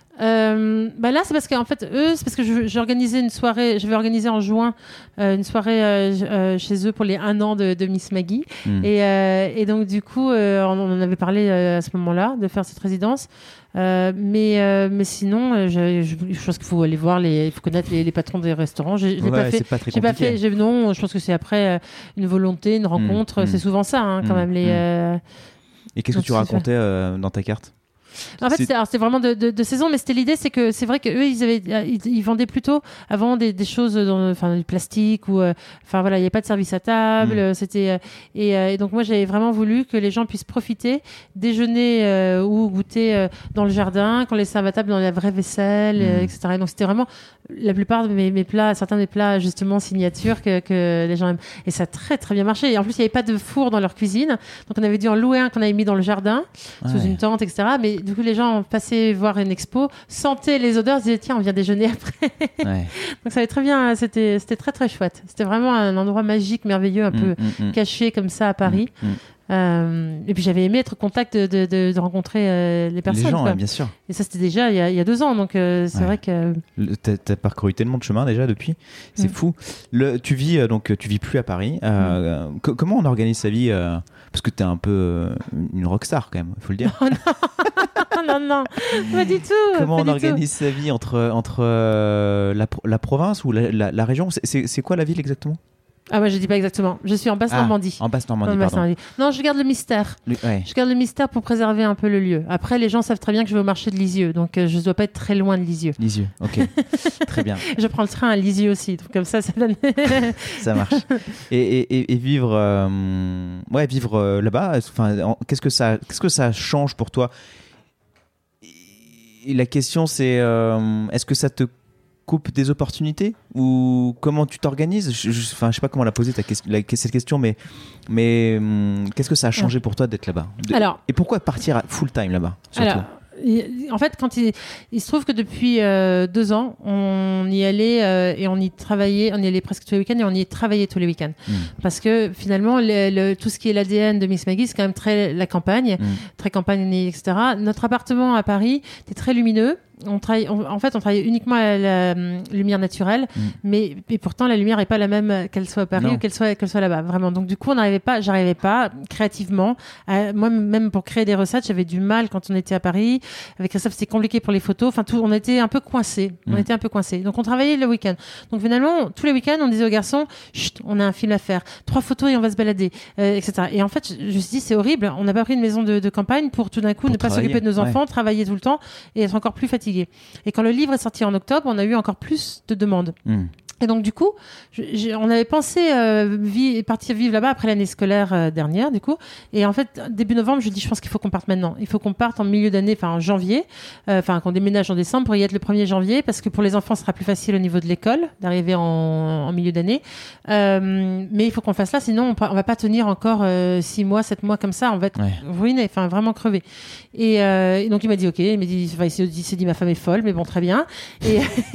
Euh, bah là, c'est parce qu'en fait, eux, c'est parce que je, j'ai organisé une soirée, je vais organiser en juin euh, une soirée euh, euh, chez eux pour les un an de, de Miss Maggie. Mm. Et, euh, et donc, du coup, euh, on, on en avait parlé euh, à ce moment-là de faire cette résidence. Euh, mais, euh, mais sinon, euh, je, je, je pense qu'il faut aller voir, les, il faut connaître les, les patrons des restaurants. J'ai, je l'ai ouais, pas fait. C'est pas très j'ai compliqué. pas fait. J'ai, non, je pense que c'est après euh, une volonté, une rencontre. Mm. C'est souvent ça, hein, quand mm. même. Les, mm. euh... Et qu'est-ce que tu racontais euh, dans ta carte ? En fait, c'était, alors, c'était vraiment de, de, de saison, mais c'était l'idée, c'est que c'est vrai qu'eux, ils avaient, ils, ils vendaient plutôt avant des, des choses, dans, enfin, du plastique ou, enfin euh, voilà, il n'y avait pas de service à table. Mmh. C'était euh, et, euh, et donc moi, j'avais vraiment voulu que les gens puissent profiter, déjeuner euh, ou goûter euh, dans le jardin, qu'on les serve à table dans la vraie vaisselle, mmh. euh, et cetera. Et donc c'était vraiment la plupart de mes, mes plats, certains des plats justement signature que, que les gens aiment. Et ça a très très bien marché. Et en plus, il n'y avait pas de four dans leur cuisine, donc on avait dû en louer un qu'on avait mis dans le jardin, ouais. sous une tente, et cetera. Mais du coup, les gens passaient voir une expo, sentaient les odeurs, se disaient tiens, on vient déjeuner après. Ouais. Donc ça avait très bien, c'était, c'était très très chouette. C'était vraiment un endroit magique, merveilleux, un mmh, peu mmh, caché comme ça à Paris. Mmh, mmh. Euh, et puis j'avais aimé être au contact de, de, de, de rencontrer euh, les personnes. Les gens, quoi. Ouais, bien sûr. Et ça, c'était déjà il y a, il y a deux ans, donc euh, c'est ouais. vrai que. Le, t'as, t'as parcouru tellement de chemin déjà depuis, c'est mmh. fou. Le, tu vis euh, donc tu vis plus à Paris. Euh, mmh. co- comment on organise sa vie euh, parce que t'es un peu euh, une rockstar quand même, il faut le dire. Oh non, non, non, pas du tout. Comment pas on organise tout. sa vie entre entre euh, la, la province ou la, la, la région ? c'est, c'est, c'est quoi la ville exactement ? Ah ouais, je dis pas exactement. Je suis en Basse-Normandie. Ah, en Basse-Normandie, en pardon. Basse-Normandie. Non, je garde le mystère. Le, ouais. Je garde le mystère pour préserver un peu le lieu. Après, les gens savent très bien que je vais au marché de Lisieux, donc euh, je ne dois pas être très loin de Lisieux. Lisieux, ok. Très bien. Je prends le train à Lisieux aussi, donc comme ça, ça donne... Ça marche. Et, et, et vivre, euh, ouais, vivre euh, là-bas, enfin, qu'est-ce que ça, qu'est-ce que ça change pour toi ? Et la question, c'est, euh, est-ce que ça te coupe des opportunités ou comment tu t'organises ? je, je, enfin, je sais pas comment la poser ta question, la, cette question, mais mais hum, qu'est-ce que ça a changé pour toi d'être là-bas ? De, alors, et pourquoi partir full time là-bas surtout ? Alors, en fait, quand il, il se trouve que depuis euh, deux ans, on y allait euh, et on y travaillait, on y allait presque tous les week-ends et on y travaillait tous les week-ends. Mmh. Parce que finalement, le, le, tout ce qui est l'A D N de Miss Maggie, c'est quand même très la campagne, mmh. très campagne, et cetera. Notre appartement à Paris était très lumineux. On travaille, on, en fait, on travaille uniquement à la, la lumière naturelle, mmh. mais et pourtant la lumière n'est pas la même qu'elle soit à Paris non. ou qu'elle soit qu'elle soit là-bas, vraiment. Donc du coup, on n'arrivait pas, j'arrivais pas créativement. À, moi, même pour créer des recettes, j'avais du mal quand on était à Paris. Avec Christophe, c'était compliqué pour les photos. Enfin, tout, on était un peu coincés. Mmh. On était un peu coincés. Donc on travaillait le week-end. Donc finalement, tous les week-ends, on disait aux garçons, chut, on a un film à faire, trois photos et on va se balader, euh, et cetera. Et en fait, je me suis dit, c'est horrible. On n'a pas pris une maison de, de campagne pour tout d'un coup pour ne pas s'occuper de nos enfants, ouais. travailler tout le temps et être encore plus fatigué. Et quand le livre est sorti en octobre, on a eu encore plus de demandes. Mmh. Et donc, du coup, je, je, on avait pensé euh, vi- partir vivre là-bas après l'année scolaire euh, dernière, du coup. Et en fait, début novembre, je dis, je pense qu'il faut qu'on parte maintenant. Il faut qu'on parte en milieu d'année, enfin en janvier, enfin euh, qu'on déménage en décembre pour y être le premier janvier, parce que pour les enfants, ce sera plus facile au niveau de l'école d'arriver en, en milieu d'année. Euh, mais il faut qu'on fasse là, sinon on, on va pas tenir encore euh, six mois, sept mois comme ça. On va être ouais. ruiné, enfin vraiment crevé. Et, euh, et donc il m'a dit, ok. Il m'a dit, enfin, il s'est dit, il s'est dit, ma femme est folle, mais bon, très bien. Et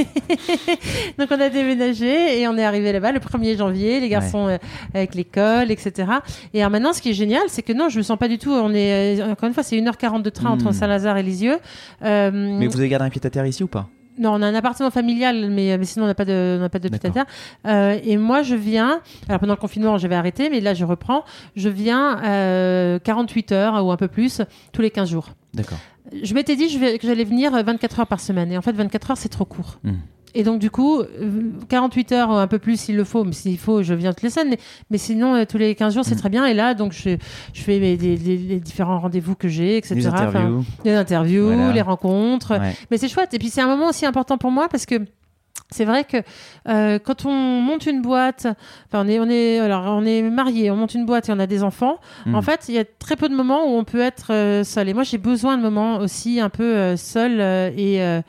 donc on a déménagé. Et on est arrivé là-bas le premier janvier, les garçons ouais. euh, avec l'école, et cetera. Et alors maintenant, ce qui est génial, c'est que non, je me sens pas du tout. On est euh, encore une fois, c'est une heure quarante de train mmh. entre Saint-Lazare et Lisieux. Euh, mais vous avez gardé un pied-à-terre ici ou pas ? Non, on a un appartement familial, mais, mais sinon on n'a pas de, on n'a pas de pied-à-terre. Euh, et moi, je viens. Alors pendant le confinement, j'avais arrêté, mais là, je reprends. Je viens euh, quarante-huit heures ou un peu plus tous les quinze jours. D'accord. Je m'étais dit je vais, que j'allais venir vingt-quatre heures par semaine, et en fait, vingt-quatre heures, c'est trop court. Mmh. Et donc, du coup, quarante-huit heures, un peu plus s'il le faut, mais s'il faut, je viens toutes les semaines. Mais, mais sinon, euh, tous les quinze jours, c'est mmh. très bien. Et là, donc, je, je fais mes, les, les, les différents rendez-vous que j'ai, et cetera. Les interviews. Enfin, les interviews, voilà. Les rencontres. Ouais. Mais c'est chouette. Et puis, c'est un moment aussi important pour moi parce que c'est vrai que euh, quand on monte une boîte, enfin on est on est alors on est mariés, on monte une boîte et on a des enfants. Mmh. En fait, il y a très peu de moments où on peut être euh, seul. Et moi, j'ai besoin de moments aussi un peu euh, seul euh, et euh,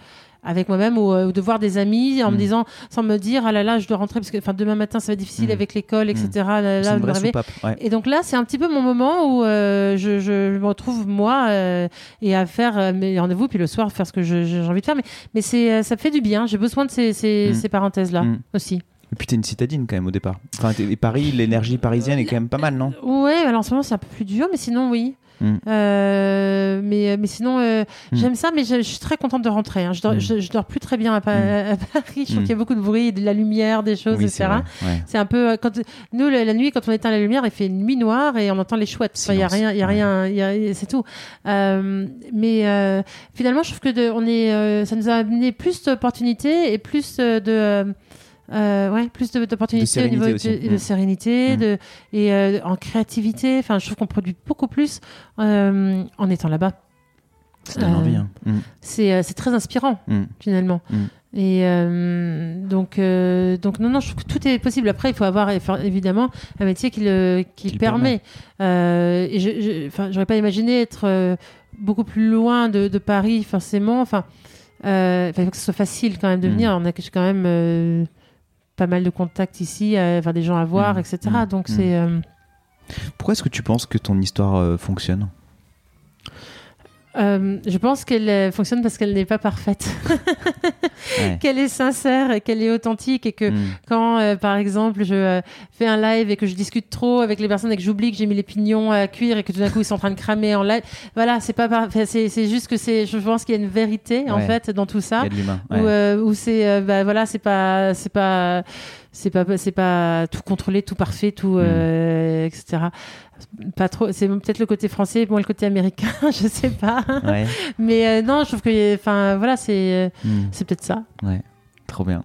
avec moi-même ou, ou de voir des amis en mmh. me disant, sans me dire ah là là je dois rentrer parce que enfin demain matin ça va être difficile mmh. avec l'école, et cetera. Mmh. Là, c'est là, une vraie soupape, ouais. Et donc là c'est un petit peu mon moment où euh, je, je me retrouve moi euh, et à faire euh, mes rendez-vous puis le soir faire ce que je, j'ai envie de faire, mais, mais c'est, ça me fait du bien, j'ai besoin de ces, ces, mmh. ces parenthèses là mmh. aussi. Et puis t'es une citadine quand même au départ. Enfin, et Paris, l'énergie parisienne est quand même pas mal, non? Ouais, alors en ce moment c'est un peu plus dur, mais sinon oui. Mm. Euh, mais, mais sinon, euh, mm. j'aime ça, mais je, je suis très contente de rentrer. Hein. Je, dors, mm. je, je dors plus très bien à, pa- mm. à Paris. Je trouve mm. qu'il y a beaucoup de bruit, de la lumière, des choses, oui, et cetera. C'est, ouais. c'est un peu. Quand, nous, la, la nuit, quand on éteint la lumière, il fait une nuit noire et on entend les chouettes. Il n'y a rien, il y a rien, y a, c'est tout. Euh, mais euh, finalement, je trouve que de, on est, euh, ça nous a amené plus d'opportunités et plus de. Euh, Euh, ouais, plus de, d'opportunités au niveau de, de mmh. sérénité, mmh. de, et euh, en créativité. Enfin, je trouve qu'on produit beaucoup plus euh, en étant là-bas. Ça donne euh, envie. Hein. Mmh. C'est, euh, c'est très inspirant, mmh. finalement. Mmh. Et euh, donc, euh, donc, non, non, je trouve que tout est possible. Après, il faut avoir évidemment un métier qui le, qui qui permet. permet. Euh, et je, je, enfin, j'aurais pas imaginé être euh, beaucoup plus loin de, de Paris, forcément. Enfin, euh, il faut que ce soit facile quand même de venir. Mmh. On a quand même. Euh, pas mal de contacts ici, euh, enfin, des gens à voir, mmh. et cetera. Mmh. Donc, mmh. c'est... Euh... Pourquoi est-ce que tu penses que ton histoire euh, fonctionne ? Euh, je pense qu'elle euh, fonctionne parce qu'elle n'est pas parfaite. Ouais. Qu'elle est sincère et qu'elle est authentique et que mmh. quand, euh, par exemple, je euh, fais un live et que je discute trop avec les personnes et que j'oublie que j'ai mis les pignons à cuire et que tout d'un coup ils sont en train de cramer en live, voilà, c'est pas par... c'est, c'est juste que c'est, je pense qu'il y a une vérité ouais. en fait dans tout ça. Il y a de l'humain. Ouais. Où, euh, où c'est, euh, bah voilà, c'est pas, c'est pas, c'est pas, c'est pas tout contrôlé, tout parfait, tout, euh, mmh. et cetera. Pas trop, c'est peut-être le côté français, moi le côté américain, je sais pas. Ouais. Mais euh, non, je trouve que, enfin voilà, c'est, mm. c'est peut-être ça. Ouais, trop bien.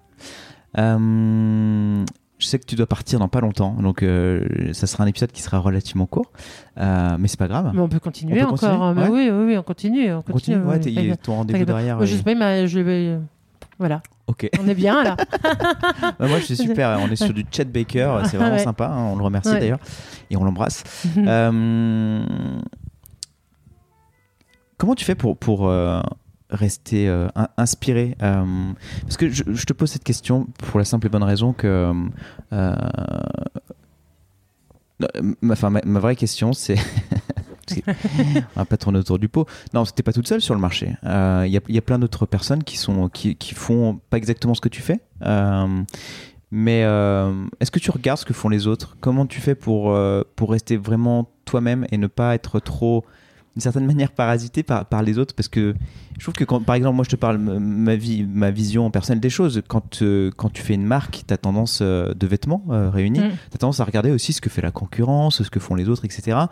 Euh, je sais que tu dois partir dans pas longtemps, donc euh, ça sera un épisode qui sera relativement court, euh, mais c'est pas grave. Mais on peut continuer on peut encore. Continuer mais ouais. oui, oui, oui, on continue. On continue. continue ouais, t'es, ouais. Ton rendez-vous derrière. Ouais, je sais pas, mais je vais. Voilà. Ok. On est bien là. Bah moi je suis super. On est sur du Chet Baker. C'est vraiment ouais. sympa. Hein, on le remercie ouais. d'ailleurs et on l'embrasse. euh... Comment tu fais pour pour euh, rester euh, inspiré euh, Parce que je, je te pose cette question pour la simple et bonne raison que euh, ma, enfin, ma, ma vraie question c'est on va pas tourner autour du pot. Non, t'es pas toute seule sur le marché. Il euh, y, y a plein d'autres personnes qui sont qui, qui font pas exactement ce que tu fais. Euh, mais euh, est-ce que tu regardes ce que font les autres ? Comment tu fais pour euh, pour rester vraiment toi-même et ne pas être trop d'une certaine manière parasité par, par les autres, parce que je trouve que quand, par exemple, moi je te parle ma, vie, ma vision personnelle des choses, quand, euh, quand tu fais une marque, tu as tendance euh, de vêtements euh, réunis, mmh. tu as tendance à regarder aussi ce que fait la concurrence, ce que font les autres, et cetera.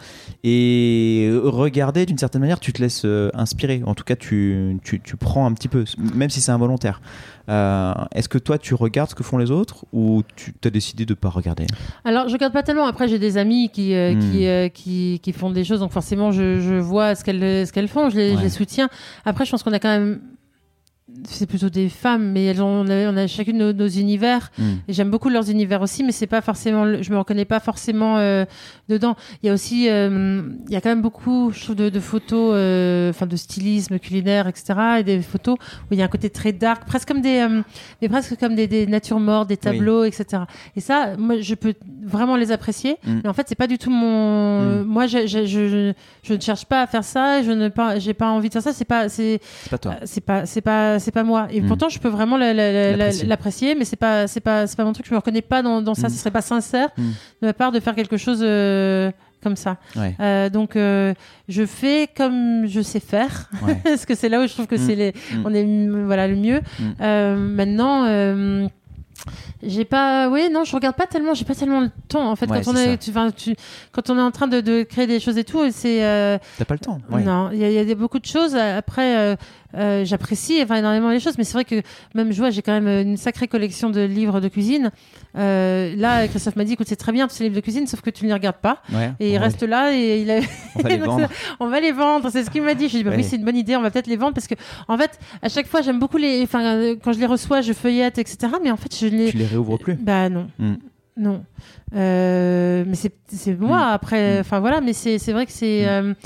Et regarder d'une certaine manière, tu te laisses euh, inspirer, en tout cas tu, tu, tu prends un petit peu, même si c'est involontaire. Euh, est-ce que toi tu regardes ce que font les autres ou tu as décidé de ne pas regarder ? Alors je regarde pas tellement, après j'ai des amis qui, euh, mmh. qui, euh, qui, qui font des choses, donc forcément je, je vois ce qu'elles, ce qu'elles font, je les, ouais. je les soutiens. Après je pense qu'on a quand même, c'est plutôt des femmes, mais elles ont, on, a, on a chacune nos, nos univers mmh. et j'aime beaucoup leurs univers aussi, mais c'est pas forcément, je me reconnais pas forcément euh, dedans. Il y a aussi, euh, il y a quand même beaucoup, je trouve, de, de photos, euh, enfin de stylisme culinaire, et cetera, et des photos où il y a un côté très dark, presque comme des, euh, mais presque comme des, des natures mortes, des tableaux, oui. et cetera. Et ça, moi, je peux vraiment les apprécier, mmh. mais en fait, c'est pas du tout mon, mmh. moi, je, je, je, je ne cherche pas à faire ça, je ne pas, j'ai pas envie de faire ça, c'est pas, c'est, c'est pas toi, c'est pas, c'est pas c'est pas moi et mmh. pourtant je peux vraiment la, la, la, l'apprécier. l'apprécier mais c'est pas c'est pas c'est pas mon truc, je me reconnais pas dans, dans ça, mmh. ce serait pas sincère mmh. de ma part de faire quelque chose euh, comme ça ouais. euh, donc euh, je fais comme je sais faire ouais. parce que c'est là où je trouve que mmh. c'est les mmh. on est voilà le mieux mmh. euh, maintenant euh, j'ai pas oui non je regarde pas tellement j'ai pas tellement le temps en fait ouais, quand on est tu, tu quand on est en train de, de créer des choses et tout c'est euh, t'as pas le temps ouais. non il y, y a beaucoup de choses après euh, euh, j'apprécie enfin énormément les choses mais c'est vrai que même je vois j'ai quand même une sacrée collection de livres de cuisine euh, là Christophe m'a dit écoute c'est très bien tous ces livres de cuisine sauf que tu ne les regardes pas ouais, et ils ouais. restent là et il a... on va les vendre on va les vendre c'est ce qu'il m'a dit j'ai dit bah ouais. oui c'est une bonne idée on va peut-être les vendre parce que en fait à chaque fois j'aime beaucoup les enfin quand je les reçois je feuillette etc mais en fait je les tu les réouvres plus bah non mm. non euh, mais c'est c'est moi mm. après enfin mm. voilà mais c'est c'est vrai que c'est mm. euh,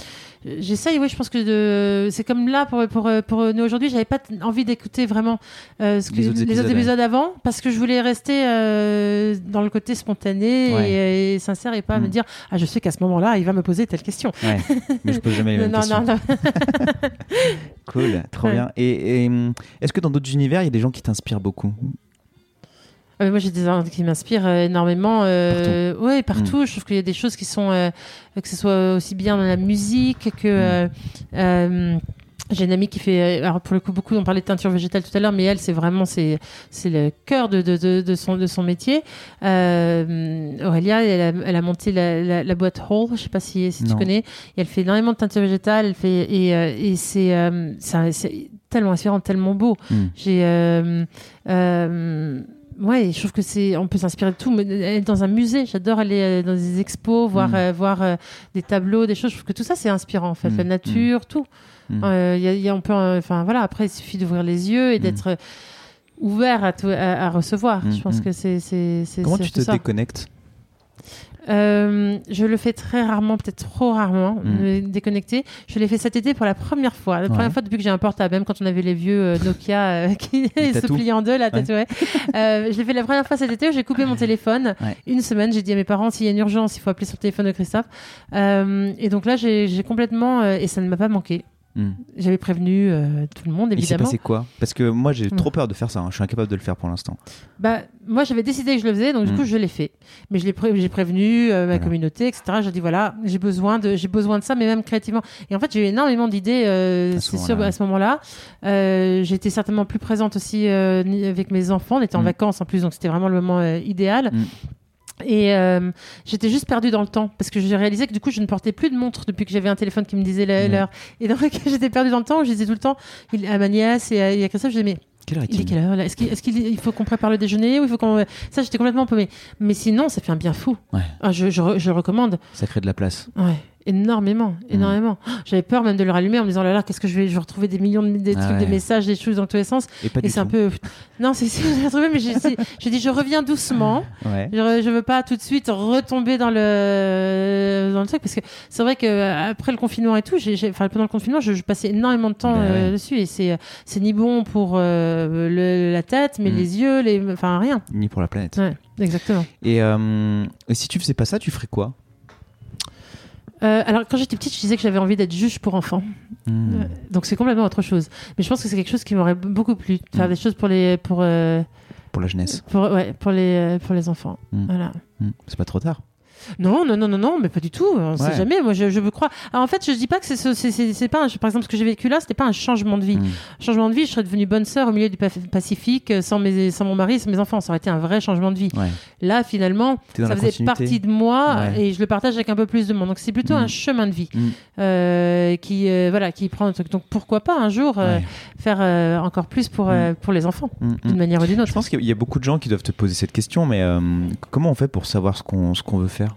j'essaye, oui, je pense que de... c'est comme là pour, pour, pour nous aujourd'hui, j'avais pas t- envie d'écouter vraiment euh, ce que, Les autres les épisodes, autres épisodes ouais. avant parce que je voulais rester euh, dans le côté spontané Ouais. et, et sincère et pas Mm. me dire ah je sais qu'à ce moment-là il va me poser telle question. Ouais, mais je pose jamais les mêmes non, questions. non, non. Cool, trop Ouais. bien. Et, et hum, est-ce que dans d'autres univers, il y a des gens qui t'inspirent beaucoup? Euh, moi, j'ai des gens qui m'inspirent euh, énormément. Euh, partout. Ouais, partout. Mm. Je trouve qu'il y a des choses qui sont, euh, que ce soit aussi bien dans la musique que. Mm. Euh, euh, j'ai une amie qui fait, alors pour le coup, beaucoup, on parlait de teinture végétale tout à l'heure, mais elle, c'est vraiment, c'est, c'est le cœur de, de, de, de, son, de son métier. Euh, Aurélia, elle a, elle a monté la, la, la boîte Hall, je sais pas si, si tu connais. Et elle fait énormément de teinture végétale, elle fait, et, euh, et c'est, euh, c'est, c'est tellement inspirant, tellement beau. Mm. J'ai, euh, euh, ouais, je trouve que c'est, on peut s'inspirer de tout. Mais elle est dans un musée, j'adore aller dans des expos, voir, mm. euh, voir euh, des tableaux, des choses. Je trouve que tout ça, c'est inspirant, en fait. Mm. La nature, mm. tout. Mm. Euh, y a, y a, on peut, enfin euh, voilà. Après, il suffit d'ouvrir les yeux et mm. d'être euh, ouvert à, tout, à, à recevoir. Mm. Je pense mm. que c'est, c'est, c'est. Comment c'est tu te ça. déconnectes? Euh, je le fais très rarement, peut-être trop rarement, mm. me déconnecter. Je l'ai fait cet été pour la première fois. La ouais. première fois depuis que j'ai un portable, même quand on avait les vieux euh, Nokia euh, qui se pliaient en deux, là, ouais. tatoué. Euh, je l'ai fait la première fois cet été où j'ai coupé mon téléphone. Ouais. Une semaine, j'ai dit à mes parents, s'il y a une urgence, il faut appeler sur le téléphone de Christophe. Euh, et donc là, j'ai, j'ai complètement... Euh, et ça ne m'a pas manqué. Mm. J'avais prévenu euh, tout le monde, évidemment. Il s'est passé quoi? Parce que moi, j'ai mm. trop peur de faire ça. Hein. Je suis incapable de le faire pour l'instant. Bah, moi, j'avais décidé que je le faisais, donc mm. du coup, je l'ai fait. Mais je l'ai pré- j'ai prévenu euh, ma voilà. communauté, et cetera. J'ai dit, voilà, j'ai besoin de, j'ai besoin de ça, mais même créativement. Et en fait, j'ai eu énormément d'idées euh, à, ce c'est sûr, à ce moment-là. Euh, j'étais certainement plus présente aussi euh, avec mes enfants. On était en mm. vacances en plus, donc c'était vraiment le moment euh, idéal. Mm. Et euh, j'étais juste perdue dans le temps parce que j'ai réalisé que du coup je ne portais plus de montre depuis que j'avais un téléphone qui me disait l'heure. Mmh. Et donc j'étais perdue dans le temps. Je disais tout le temps il, à ma nièce et à, et à Christophe, je disais mais quelle heure il est quelle heure là? Est-ce qu'il, est-ce qu'il il faut qu'on prépare le déjeuner ou il faut qu'on... Ça, j'étais complètement paumée. Mais sinon, ça fait un bien fou. Ouais. Ah, je, je, je le recommande. Ça crée de la place. Ouais. Énormément, énormément. Mmh. J'avais peur même de le rallumer en me disant oh là là, qu'est-ce que je vais, je vais retrouver des millions de des ah trucs, ouais. des messages, des choses dans tous les sens. Et, pas et du c'est tout. un peu. Non, c'est si j'ai retrouvé, mais j'ai, j'ai dit je reviens doucement. Ouais. Je, je veux pas tout de suite retomber dans le dans le truc parce que c'est vrai que après le confinement et tout, j'ai, j'ai... enfin pendant le confinement, je, je passais énormément de temps ben euh, ouais. dessus et c'est c'est ni bon pour euh, le, la tête, mais mmh. les yeux, les, enfin rien. Ni pour la planète. Ouais, exactement. Et, euh, et si tu faisais pas ça, tu ferais quoi? Euh, alors, quand j'étais petite, je disais que j'avais envie d'être juge pour enfants. Mmh. Euh, donc, c'est complètement autre chose. Mais je pense que c'est quelque chose qui m'aurait beaucoup plu. De faire mmh. des choses pour les... Pour, euh, pour la jeunesse. Pour, ouais, pour les, pour les enfants. Mmh. Voilà. Mmh. C'est pas trop tard. Non, non, non, non, non, mais pas du tout. On ne ouais. sait jamais. Moi, je, je veux croire. Alors, en fait, je dis pas que c'est, c'est, c'est, c'est pas. Un, par exemple, ce que j'ai vécu là, c'était pas un changement de vie. Mmh. Changement de vie, je serais devenue bonne sœur au milieu du Pacifique sans mes, sans mon mari, sans mes enfants. Ça aurait été un vrai changement de vie. Ouais. Là, finalement, ça faisait partie de moi ouais. et je le partage avec un peu plus de monde. Donc, c'est plutôt mmh. un chemin de vie mmh. euh, qui, euh, voilà, qui prend un truc. Donc, pourquoi pas un jour euh, ouais. faire euh, encore plus pour euh, pour les enfants, mmh. d'une manière ou d'une autre. Je pense qu'il y a beaucoup de gens qui doivent te poser cette question, mais euh, comment on fait pour savoir ce qu'on ce qu'on veut faire?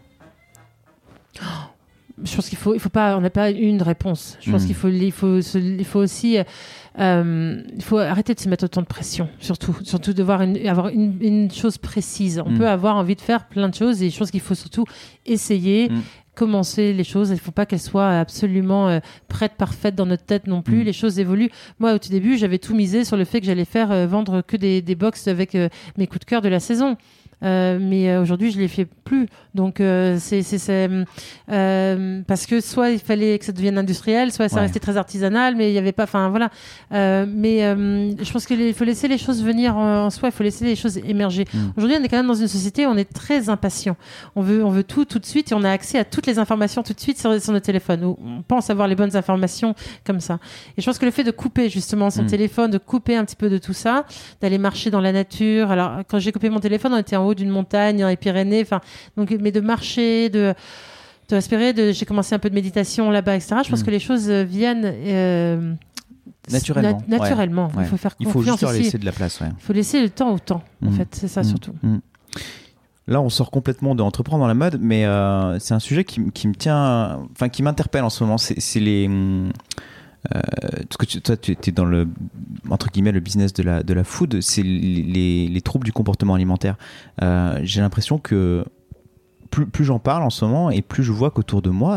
Je pense qu'il faut, il faut pas, on n'a pas une réponse. Je pense mmh. qu'il faut, il faut, il faut aussi, euh, il faut arrêter de se mettre autant de pression, surtout, surtout devoir une, avoir une, une chose précise. On mmh. peut avoir envie de faire plein de choses et je pense qu'il faut surtout essayer. Mmh. Commencer les choses, il ne faut pas qu'elles soient absolument euh, prêtes, parfaites dans notre tête non plus. Mmh. Les choses évoluent. Moi, au tout début, j'avais tout misé sur le fait que j'allais faire euh, vendre que des, des box avec euh, mes coups de cœur de la saison. Euh, mais euh, aujourd'hui je les fais plus donc euh, c'est, c'est, c'est euh, parce que soit il fallait que ça devienne industriel, soit ça ouais. restait très artisanal, mais il y avait pas, enfin voilà euh, mais euh, je pense qu'il faut laisser les choses venir en, en soi, il faut laisser les choses émerger. Mmh. Aujourd'hui on est quand même dans une société où on est très impatient, on veut, on veut tout tout de suite et on a accès à toutes les informations tout de suite sur, sur notre téléphone, où on pense avoir les bonnes informations comme ça, et je pense que le fait de couper justement son mmh. téléphone, de couper un petit peu de tout ça, d'aller marcher dans la nature. Alors quand j'ai coupé mon téléphone, on était en haut d'une montagne dans les Pyrénées, enfin donc mais de marcher, de de respirer, de j'ai commencé un peu de méditation là-bas, et cetera. Je pense mmh. que les choses viennent euh, naturellement. Na- naturellement. Ouais. Il faut faire il faut juste leur laisser de la place. Ouais. Il faut laisser le temps au temps. Mmh. En fait, c'est ça mmh. surtout. Mmh. Là, on sort complètement de entreprendre dans la mode, mais euh, c'est un sujet qui, qui me tient, enfin qui m'interpelle en ce moment. C'est, c'est les Euh, parce que tu, toi, tu es dans le, entre guillemets, le business de la, de la food, c'est les, les, les troubles du comportement alimentaire. Euh, j'ai l'impression que plus, plus j'en parle en ce moment et plus je vois qu'autour de moi,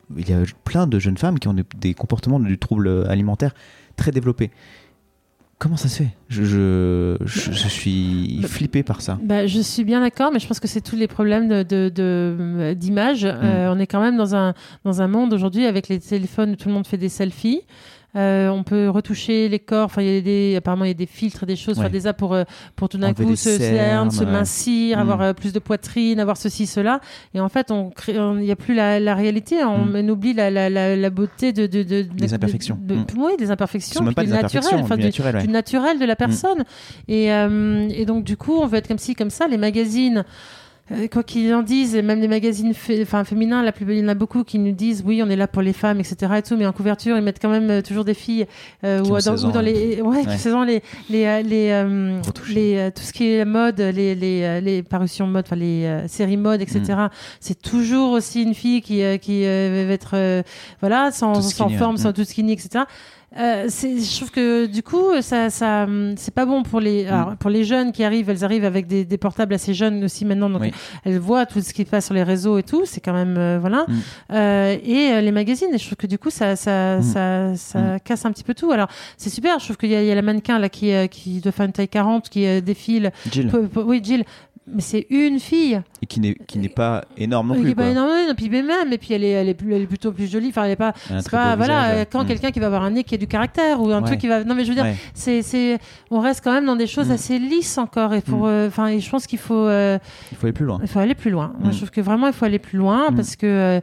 il y a plein de jeunes femmes qui ont des, des comportements de troubles alimentaires très développés. Comment ça se fait ? je, je, je, je suis flippé par ça. Bah, je suis bien d'accord, mais je pense que c'est tous les problèmes de, de, de, d'image. Mmh. Euh, on est quand même dans un, dans un monde aujourd'hui avec les téléphones où tout le monde fait des selfies. Euh, on peut retoucher les corps. Enfin, il y a des, apparemment, il y a des filtres, des choses, ouais. des apps pour, pour tout d'un Enlever coup se cerne, se ouais. mincir, mmh. avoir euh, plus de poitrine, avoir ceci, cela. Et en fait, on crée, il n'y a plus la, la réalité. On, mmh. on oublie la, la, la, la beauté de, de, de, de des imperfections. De, de, mmh. Oui, des imperfections. Même pas du des naturel, imperfections, du, du naturel, ouais. du naturel de la personne. Mmh. Et, euh, et donc, du coup, on veut être comme ci, comme ça. Les magazines. Quoi qu'ils en disent, même les magazines fé- enfin, féminins, la plus, il y en a beaucoup qui nous disent oui, on est là pour les femmes, et cetera. Et tout, mais en couverture, ils mettent quand même euh, toujours des filles euh, ou, dans, ou dans les, ouais, ouais. seize ans, les, les, les, euh, les euh, tout ce qui est mode, les, les, les parutions mode, enfin les euh, séries mode, et cetera. Mm. C'est toujours aussi une fille qui, euh, qui euh, va être, euh, voilà, sans, sans forme, mm. sans tout skinny, et cetera. Euh, c'est, je trouve que du coup ça, ça c'est pas bon pour les, alors, pour les jeunes qui arrivent, elles arrivent avec des, des portables assez jeunes aussi maintenant, donc oui. elles voient tout ce qui passe sur les réseaux et tout, c'est quand même euh, voilà mm. euh, et euh, les magazines, et je trouve que du coup ça, ça, mm. ça, ça mm. casse un petit peu tout. Alors c'est super, je trouve qu'il y a, il y a la mannequin là qui, euh, qui doit faire une taille quarante qui euh, défile Jill. P- p- oui Jill, mais c'est une fille et qui n'est qui n'est pas énorme non plus, plus, qui n'est quoi. pas énorme, non, puis même, et puis elle est elle est, plus, elle est plutôt plus jolie, enfin elle est pas, c'est pas voilà visage, ouais. quand mmh. quelqu'un qui va avoir un nez qui a du caractère ou un ouais. truc qui va, non mais je veux dire ouais. c'est c'est on reste quand même dans des choses mmh. assez lisses encore, et pour enfin mmh. euh, je pense qu'il faut euh, il faut aller plus loin il faut aller plus loin mmh. Moi je trouve que vraiment il faut aller plus loin mmh. parce que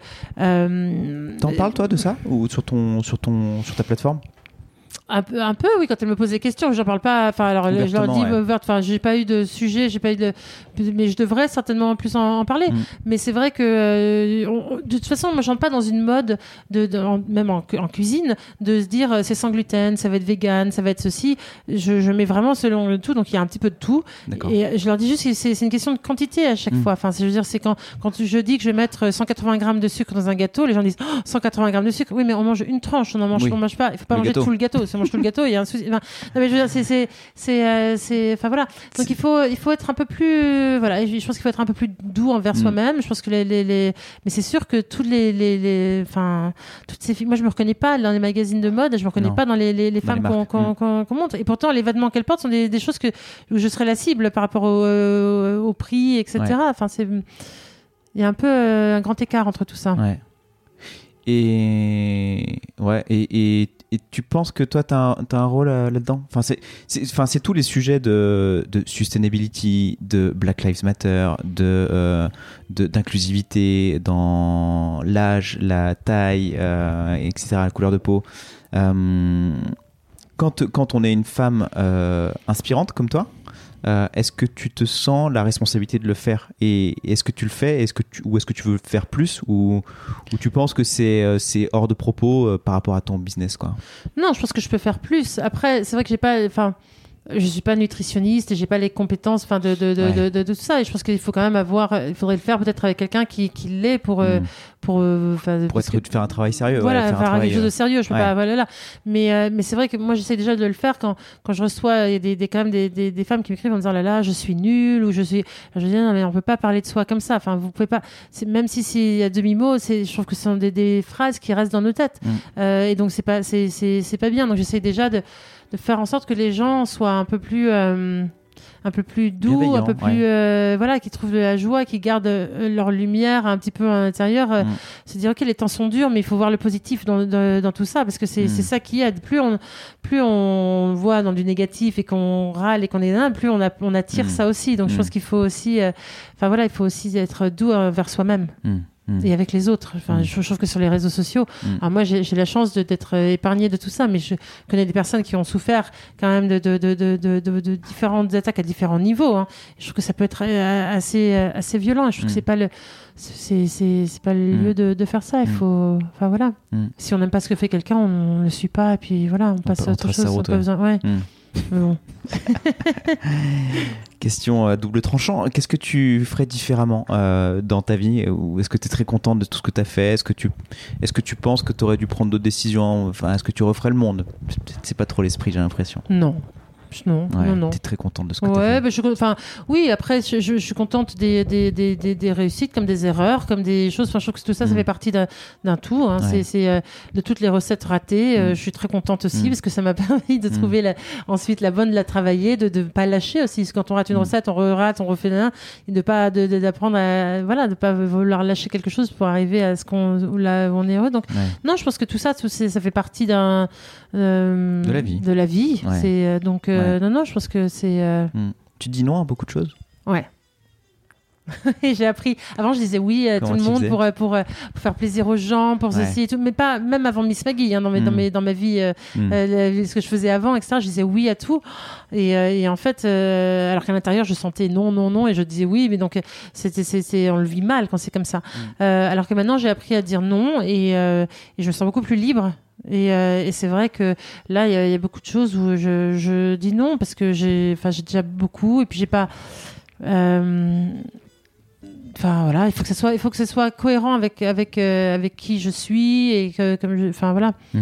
euh, t'en parles toi de ça ou sur ton sur ton sur ta plateforme? Un peu, un peu, oui, quand elle me pose des questions, j'en parle pas. Enfin, alors, je leur dis, ouais. ouverte. Enfin, j'ai pas eu de sujet, j'ai pas eu de, mais je devrais certainement plus en, en parler. Mm. Mais c'est vrai que, euh, on, de toute façon, moi, je rentre pas dans une mode de, de en, même en, en cuisine, de se dire, c'est sans gluten, ça va être vegan, ça va être ceci. Je, je mets vraiment selon le tout, donc il y a un petit peu de tout. D'accord. Et je leur dis juste que c'est, c'est une question de quantité à chaque mm. fois. Enfin, c'est, je veux dire, c'est quand, quand je dis que je vais mettre cent quatre-vingts grammes de sucre dans un gâteau, les gens disent, oh, cent quatre-vingts grammes de sucre. Oui, mais on mange une tranche, on en mange, oui. on mange pas. Il faut pas le manger gâteau. Tout le gâteau. On mange tout le gâteau, il y a un souci. Enfin, non mais je veux dire, c'est, c'est, c'est, euh, c'est, enfin voilà. Donc il faut, il faut être un peu plus, voilà. Je pense qu'il faut être un peu plus doux envers mm. soi-même. Je pense que les, les, les, mais c'est sûr que toutes les, les, les, enfin, toutes ces filles, moi je me reconnais pas dans les magazines de mode, je me reconnais non. pas dans les, les, les femmes les qu'on, qu'on, mm. qu'on, qu'on montre. Et pourtant, les vêtements qu'elles portent sont des, des choses que où je serais la cible par rapport au, euh, au prix, et cetera. Ouais. Enfin, c'est, il y a un peu euh, un grand écart entre tout ça. Ouais. Et ouais, et, et, et tu penses que toi, tu as un, un rôle euh, là-dedans? Enfin, c'est, c'est, enfin, c'est tous les sujets de, de sustainability, de Black Lives Matter, de, euh, de, d'inclusivité dans l'âge, la taille, euh, et cetera, la couleur de peau. Euh, quand, quand on est une femme euh, inspirante comme toi, Euh, est-ce que tu te sens la responsabilité de le faire, et est-ce que tu le fais, est-ce que tu, ou est-ce que tu veux le faire plus, ou, ou tu penses que c'est, euh, c'est hors de propos euh, par rapport à ton business, quoi? Non, je pense que je peux faire plus. Après, c'est vrai que j'ai pas, enfin, je suis pas nutritionniste et j'ai pas les compétences, enfin, de de, de, ouais. de, de, de tout ça. Et je pense qu'il faut quand même avoir, il faudrait le faire peut-être avec quelqu'un qui, qui l'est pour, mmh. euh, pour, euh, pour être, que, faire un travail sérieux. Voilà, ouais, faire, faire un quelque chose de sérieux. Je peux ouais. pas, voilà là. Mais euh, mais c'est vrai que moi j'essaie déjà de le faire quand quand je reçois, il y a des, des quand même des, des des femmes qui m'écrivent en me disant là là je suis nulle, ou je suis, je dis non mais on peut pas parler de soi comme ça. Enfin vous pouvez pas. C'est, même si c'est à demi mot, c'est, je trouve que ce sont des, des phrases qui restent dans nos têtes. Mmh. Euh, et donc c'est pas c'est c'est c'est pas bien. Donc j'essaie déjà de de faire en sorte que les gens soient un peu plus euh, un peu plus doux, un peu plus ouais. euh, voilà, qui trouvent de la joie, qui gardent euh, leur lumière un petit peu à l'intérieur, euh, mm. se dire ok, les temps sont durs, mais il faut voir le positif dans, dans, dans tout ça, parce que c'est, mm. c'est ça qui aide. Plus on plus on voit dans du négatif et qu'on râle et qu'on est là, plus on, a, on attire mm. ça aussi. Donc mm. je pense qu'il faut aussi enfin euh, voilà, il faut aussi être doux envers soi-même. Mm. Et avec les autres. Enfin, mmh. je, je trouve que sur les réseaux sociaux, mmh. alors moi j'ai, j'ai la chance de, d'être épargnée de tout ça, mais je connais des personnes qui ont souffert quand même de, de, de, de, de, de, de différentes attaques à différents niveaux. Hein. Je trouve que ça peut être assez, assez violent. Je trouve mmh. que c'est pas le, c'est, c'est, c'est pas le mmh. lieu de, de faire ça. Il faut, enfin voilà. Mmh. Si on n'aime pas ce que fait quelqu'un, on, on le suit pas, et puis voilà, on, on passe à autre chose. On pas besoin. Ouais. Mmh. Bon. Question à double tranchant. Qu'est-ce que tu ferais différemment euh, dans ta vie, ou est-ce que tu es très contente de tout ce que tu as fait? Est-ce que tu, est-ce que tu penses que tu aurais dû prendre d'autres décisions? Enfin, est-ce que tu referais le monde? C'est pas trop l'esprit, j'ai l'impression. Non. Non, ouais, non, non. T'es très contente de ce que ouais, t'as fait. Bah, je, enfin, oui, après, je, je, je suis contente des, des, des, des, des réussites, comme des erreurs, comme des choses. Enfin, je trouve que tout ça, mmh. ça fait partie d'un, d'un tout. Hein. Ouais. C'est, c'est euh, de toutes les recettes ratées. Mmh. Euh, je suis très contente aussi mmh. parce que ça m'a permis de trouver mmh. la, ensuite la bonne, de la travailler, de ne pas lâcher aussi. Parce que quand on rate une mmh. recette, on re-rate, on refait un, et de pas de, de, d'apprendre à voilà, de pas vouloir lâcher quelque chose pour arriver à ce qu'on où là où on est heureux. Donc ouais. non, je pense que tout ça, tout, c'est, ça fait partie d'un euh, de la vie. De la vie. Ouais. C'est euh, donc euh, ouais. non, non, je pense que c'est. Euh... Mmh. Tu dis non à beaucoup de choses. Ouais. J'ai appris. Avant, je disais oui à Comment tout le monde pour, pour, pour faire plaisir aux gens, pour ouais. ceci et tout. Mais pas même avant Miss Maggie, hein, dans, mes, mmh. dans, mes, dans ma vie, euh, mmh. euh, ce que je faisais avant, et cetera. Je disais oui à tout. Et, euh, et en fait, euh, alors qu'à l'intérieur, je sentais non, non, non, et je disais oui. Mais donc, c'était, c'est, c'est, on le vit mal quand c'est comme ça. Mmh. Euh, alors que maintenant, j'ai appris à dire non et, euh, et je me sens beaucoup plus libre. Et, euh, et c'est vrai que là, il y, y a beaucoup de choses où je, je dis non parce que j'ai, enfin, j'ai déjà beaucoup et puis j'ai pas. Euh, Enfin voilà, il faut que ça soit, il faut que ça soit cohérent avec avec euh, avec qui je suis et que comme je, enfin voilà, mmh.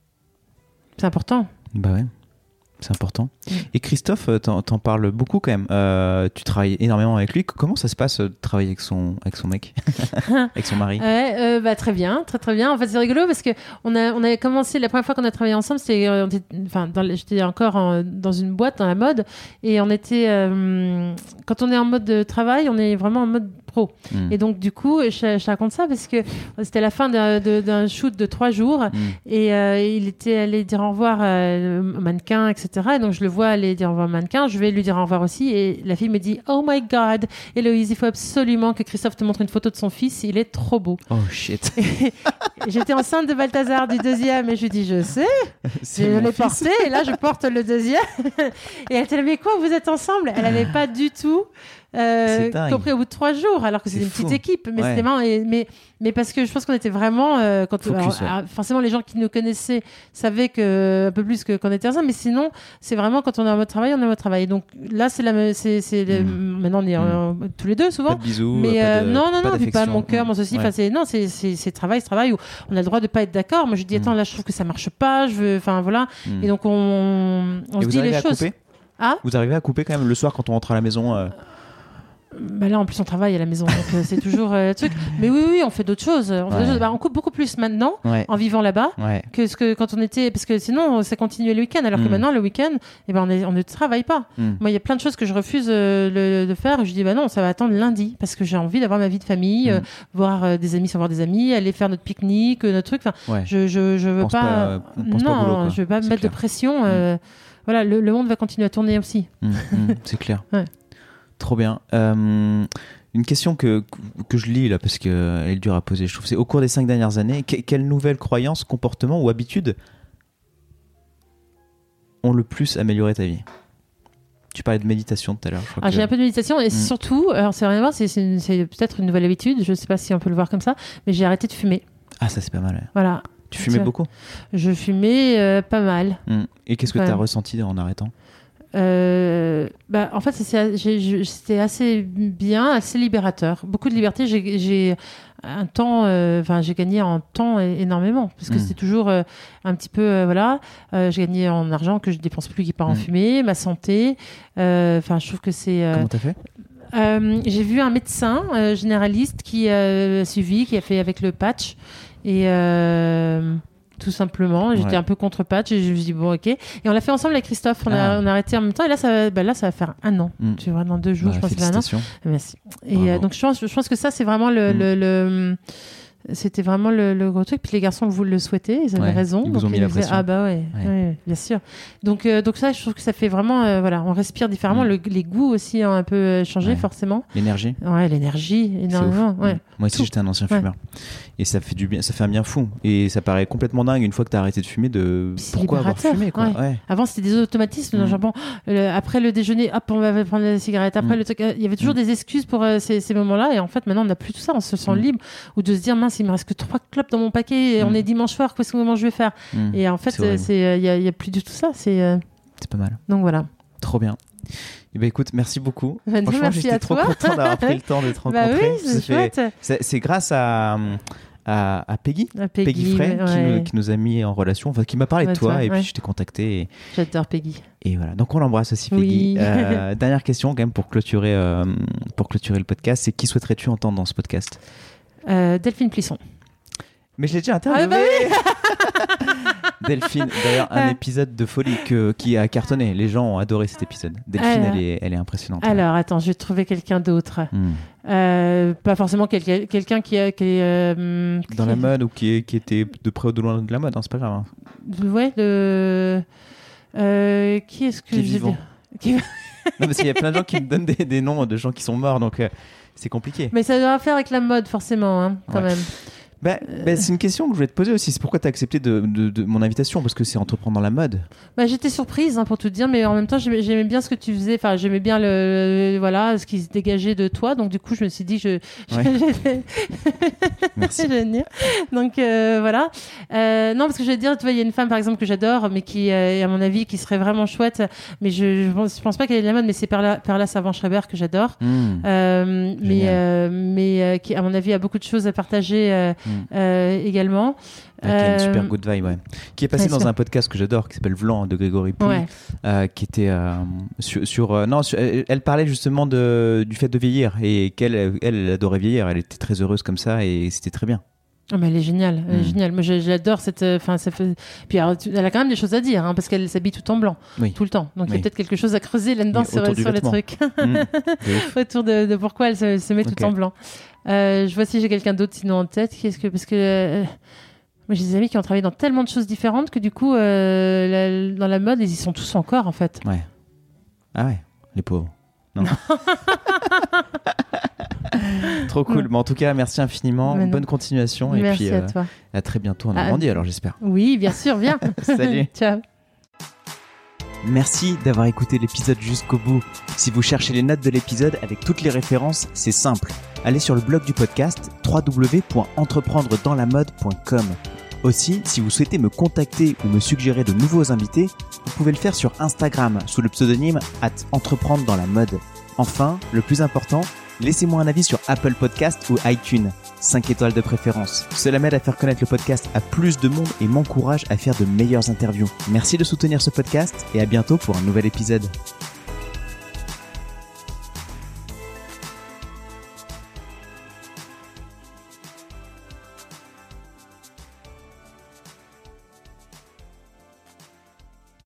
c'est important. Bah ouais, c'est important. Mmh. Et Christophe, t'en, t'en parles beaucoup quand même. Euh, tu travailles énormément avec lui. Comment ça se passe de travailler avec son avec son mec, avec son mari? Ouais, euh, bah très bien, très très bien. En fait, c'est rigolo parce que on a on avait commencé la première fois qu'on a travaillé ensemble, c'était euh, enfin j'étais encore en, dans une boîte dans la mode et on était euh, quand on est en mode de travail, on est vraiment en mode pro. Mmh. Et donc, du coup, je, je raconte ça parce que c'était la fin d'un, de, d'un shoot de trois jours mmh. et euh, il était allé dire au revoir euh, au mannequin, et cetera. Et donc, je le vois aller dire au revoir au mannequin. Je vais lui dire au revoir aussi. Et la fille me dit « Oh my God, Héloïse, il faut absolument que Christophe te montre une photo de son fils. Il est trop beau. » Oh shit. Et j'étais enceinte de Balthazar du deuxième et je lui dis « Je sais. » Je l'ai porté et là, je porte le deuxième. Et elle était là « Mais quoi, vous êtes ensemble ?» Elle n'avait pas du tout... Euh, compris au bout de trois jours, alors que c'était c'est une petite équipe, mais ouais. c'était marrant. Et, mais, mais parce que je pense qu'on était vraiment, euh, quand alors, ouais. alors, forcément les gens qui nous connaissaient savaient que un peu plus que qu'on était ensemble, mais sinon c'est vraiment quand on est en mode travail, on est en mode travail. Donc là c'est la, c'est, c'est mmh. le, maintenant on est mmh. euh, tous les deux souvent. Pas de bisous. Mais pas de, euh, non non pas non, puis pas mon cœur, mmh. mon ceci. Enfin ouais. c'est non c'est c'est c'est travail, c'est travail où on a le droit de pas être d'accord. Moi je dis attends mmh. là je trouve que ça marche pas, je veux, enfin voilà. Mmh. Et donc on on se dit les choses. Ah. Vous arrivez à couper quand même le soir quand on rentre à la maison. Euh... Bah là en plus on travaille à la maison donc euh, c'est toujours euh, le truc, mais oui oui on fait d'autres choses on, fait ouais. d'autres choses. Bah, on coupe beaucoup plus maintenant ouais. en vivant là-bas ouais. que ce que quand on était, parce que sinon ça continuait le week-end alors mmh. que maintenant le week-end eh ben, on, est, on ne travaille pas. mmh. Moi il y a plein de choses que je refuse euh, le, de faire et je dis bah non ça va attendre lundi parce que j'ai envie d'avoir ma vie de famille, mmh. euh, voir euh, des amis sans voir des amis, aller faire notre pique-nique, euh, notre truc, enfin ouais. je, je, je veux pense pas, pas euh, pense non pas boulot, je veux pas c'est mettre clair. de pression euh, mmh. voilà le, le monde va continuer à tourner aussi. mmh. Mmh. C'est clair. ouais. Trop bien. Euh, une question que, que je lis là, parce qu'elle est dure à poser, je trouve. C'est au cours des cinq dernières années, que, quelles nouvelles croyances, comportements ou habitudes ont le plus amélioré ta vie? Tu parlais de méditation tout à l'heure. Je crois alors, que... J'ai un peu de méditation et mmh. surtout, alors c'est rien à voir, c'est, c'est, une, c'est peut-être une nouvelle habitude, je ne sais pas si on peut le voir comme ça, mais j'ai arrêté de fumer. Ah, ça c'est pas mal. Ouais. Voilà. Tu fumais tu beaucoup? Je fumais euh, pas mal. Mmh. Et qu'est-ce que tu as ressenti en arrêtant? Euh, bah, en fait, c'est, j'ai, j'ai, c'était assez bien, assez libérateur. Beaucoup de liberté. J'ai, j'ai un temps, enfin, euh, j'ai gagné en temps énormément parce que mmh. c'était toujours euh, un petit peu, euh, voilà. Euh, j'ai gagné en argent que je dépense plus, qui part mmh. en fumée, ma santé. Enfin, euh, je trouve que c'est. Euh, Comment t'as fait? Euh, j'ai vu un médecin euh, généraliste qui a uh, suivi, qui a fait avec le patch et. Euh, tout simplement, j'étais ouais. un peu contre patch et je me suis dit bon ok, et on l'a fait ensemble avec Christophe, on, ah. a, on a arrêté en même temps et là ça, bah, là, ça va faire un an, mm. tu vois, dans deux jours bah, je pense que c'est un an. Merci. Et euh, donc je pense, je pense que ça c'est vraiment le, mm. le, le c'était vraiment le, le gros truc. Puis les garçons vous le souhaitez, ils avaient ouais, raison. Ils donc vous ont mis ils la disaient, pression. ah bah ouais, ouais. ouais bien sûr. Donc euh, donc ça, je trouve que ça fait vraiment, euh, voilà, on respire différemment. Mm. Le, les goûts aussi ont un peu changé ouais. forcément. L'énergie. Ouais, l'énergie énormément. Ouais. Moi aussi, Tout. j'étais un ancien fumeur. Ouais. Et ça fait du bien, ça fait un bien fou. Et ça paraît complètement dingue une fois que t'as arrêté de fumer de c'est pourquoi avoir fumé quoi. Ouais. Ouais. Avant c'était des automatismes. Mm. Genre bon, le, après le déjeuner, hop, on va prendre la cigarette. Après mm. le truc, il y avait toujours mm. des excuses pour euh, ces, ces moments-là. Et en fait, maintenant on n'a plus tout ça. On se sent mm. libre ou de se dire mince, il me reste que trois clopes dans mon paquet. Et mm. on est dimanche soir. Qu'est-ce que je vais faire? mm. Et en fait, il c'est, y, a, y a plus du tout ça. C'est euh... c'est pas mal. Donc voilà. Trop bien. Eh ben écoute, merci beaucoup. Ben Franchement, merci j'étais à trop toi. content d'avoir pris le temps de te rencontrer. Bah oui, c'est, fait... c'est, c'est grâce à, à, à Peggy, à Peggy, Peggy Frey, ouais. qui, nous, qui nous a mis en relation, enfin qui m'a parlé ouais, de toi, toi, et ouais. puis je t'ai contacté. Et, J'adore Peggy. et voilà, donc on l'embrasse aussi, Peggy. Oui. Euh, dernière question, quand même, pour clôturer, euh, pour clôturer le podcast, c'est qui souhaiterais-tu entendre dans ce podcast? euh, Delphine Plisson. Mais je l'ai déjà interviewé. Ah bah oui. Delphine, d'ailleurs, un épisode de folie que, qui a cartonné. Les gens ont adoré cet épisode. Delphine, alors, elle, est, elle est impressionnante. Alors, attends, je vais trouver quelqu'un d'autre. Hmm. Euh, pas forcément quelqu'un, quelqu'un qui, a, qui est... Euh, Dans qui... la mode ou qui, est, qui était de près ou de loin de la mode, hein, c'est pas grave. Hein. Ouais, de... Euh, qui est-ce que qui est j'ai vivant. Qui... Non, parce qu'il y a plein de gens qui me donnent des, des noms de gens qui sont morts, donc euh, c'est compliqué. Mais ça doit faire avec la mode, forcément, hein, quand ouais. même. Bah, bah, c'est une question que je voulais te poser aussi. C'est pourquoi tu as accepté de, de, de mon invitation, parce que c'est entreprendre dans la mode. Bah, j'étais surprise, hein, pour tout te dire, mais en même temps, j'aimais, j'aimais bien ce que tu faisais. Enfin, j'aimais bien le, le, voilà, ce qui se dégageait de toi. Donc, du coup, je me suis dit, je. Ouais. Merci. Génial. Donc, euh, voilà. Euh, non, parce que je vais te dire, tu vois, il y a une femme, par exemple, que j'adore, mais qui, euh, à mon avis, qui serait vraiment chouette. Mais je, je, pense, je pense pas qu'elle est de la mode, mais c'est Perla, Perla Savant-Schreiber que j'adore. Mmh. Euh, mais, euh, mais euh, qui, à mon avis, a beaucoup de choses à partager. Euh, mmh. euh, également. Ah, qui a une super good vibe, ouais. Qui est passé dans sûr. un podcast que j'adore, qui s'appelle Vlan de Grégory Pouille, ouais. euh, qui était euh, sur, sur euh, non, sur, elle, elle parlait justement de, du fait de vieillir et qu'elle, elle, elle adorait vieillir, elle était très heureuse comme ça et c'était très bien. Oh, mais elle est géniale, elle est mmh. géniale. Moi, j'adore cette. Enfin, ça fait. Puis, alors, elle a quand même des choses à dire, hein, parce qu'elle s'habille tout en blanc, oui. tout le temps. Donc, oui. il y a peut-être quelque chose à creuser là-dedans sur, sur les trucs, mmh. autour de, de pourquoi elle se, se met okay. tout en blanc. Euh, je vois si j'ai quelqu'un d'autre sinon en tête. Qu'est-ce que parce que euh, moi j'ai des amis qui ont travaillé dans tellement de choses différentes que du coup euh, la, dans la mode ils y sont tous encore en fait. Ouais. Ah ouais, les pauvres. Non. Trop cool. Bon, en tout cas, merci infiniment. Bonne continuation merci et puis à, euh, toi. à très bientôt en Normandie. Ah, alors j'espère. Oui, bien sûr, viens. Salut. Ciao. Merci d'avoir écouté l'épisode jusqu'au bout. Si vous cherchez les notes de l'épisode avec toutes les références, c'est simple. Allez sur le blog du podcast w w w point entreprendre dans la mode point com. Aussi, si vous souhaitez me contacter ou me suggérer de nouveaux invités, vous pouvez le faire sur Instagram sous le pseudonyme arobase entreprendre dans la mode. Enfin, le plus important, laissez-moi un avis sur Apple Podcast ou iTunes. cinq étoiles de préférence. Cela m'aide à faire connaître le podcast à plus de monde et m'encourage à faire de meilleures interviews. Merci de soutenir ce podcast et à bientôt pour un nouvel épisode.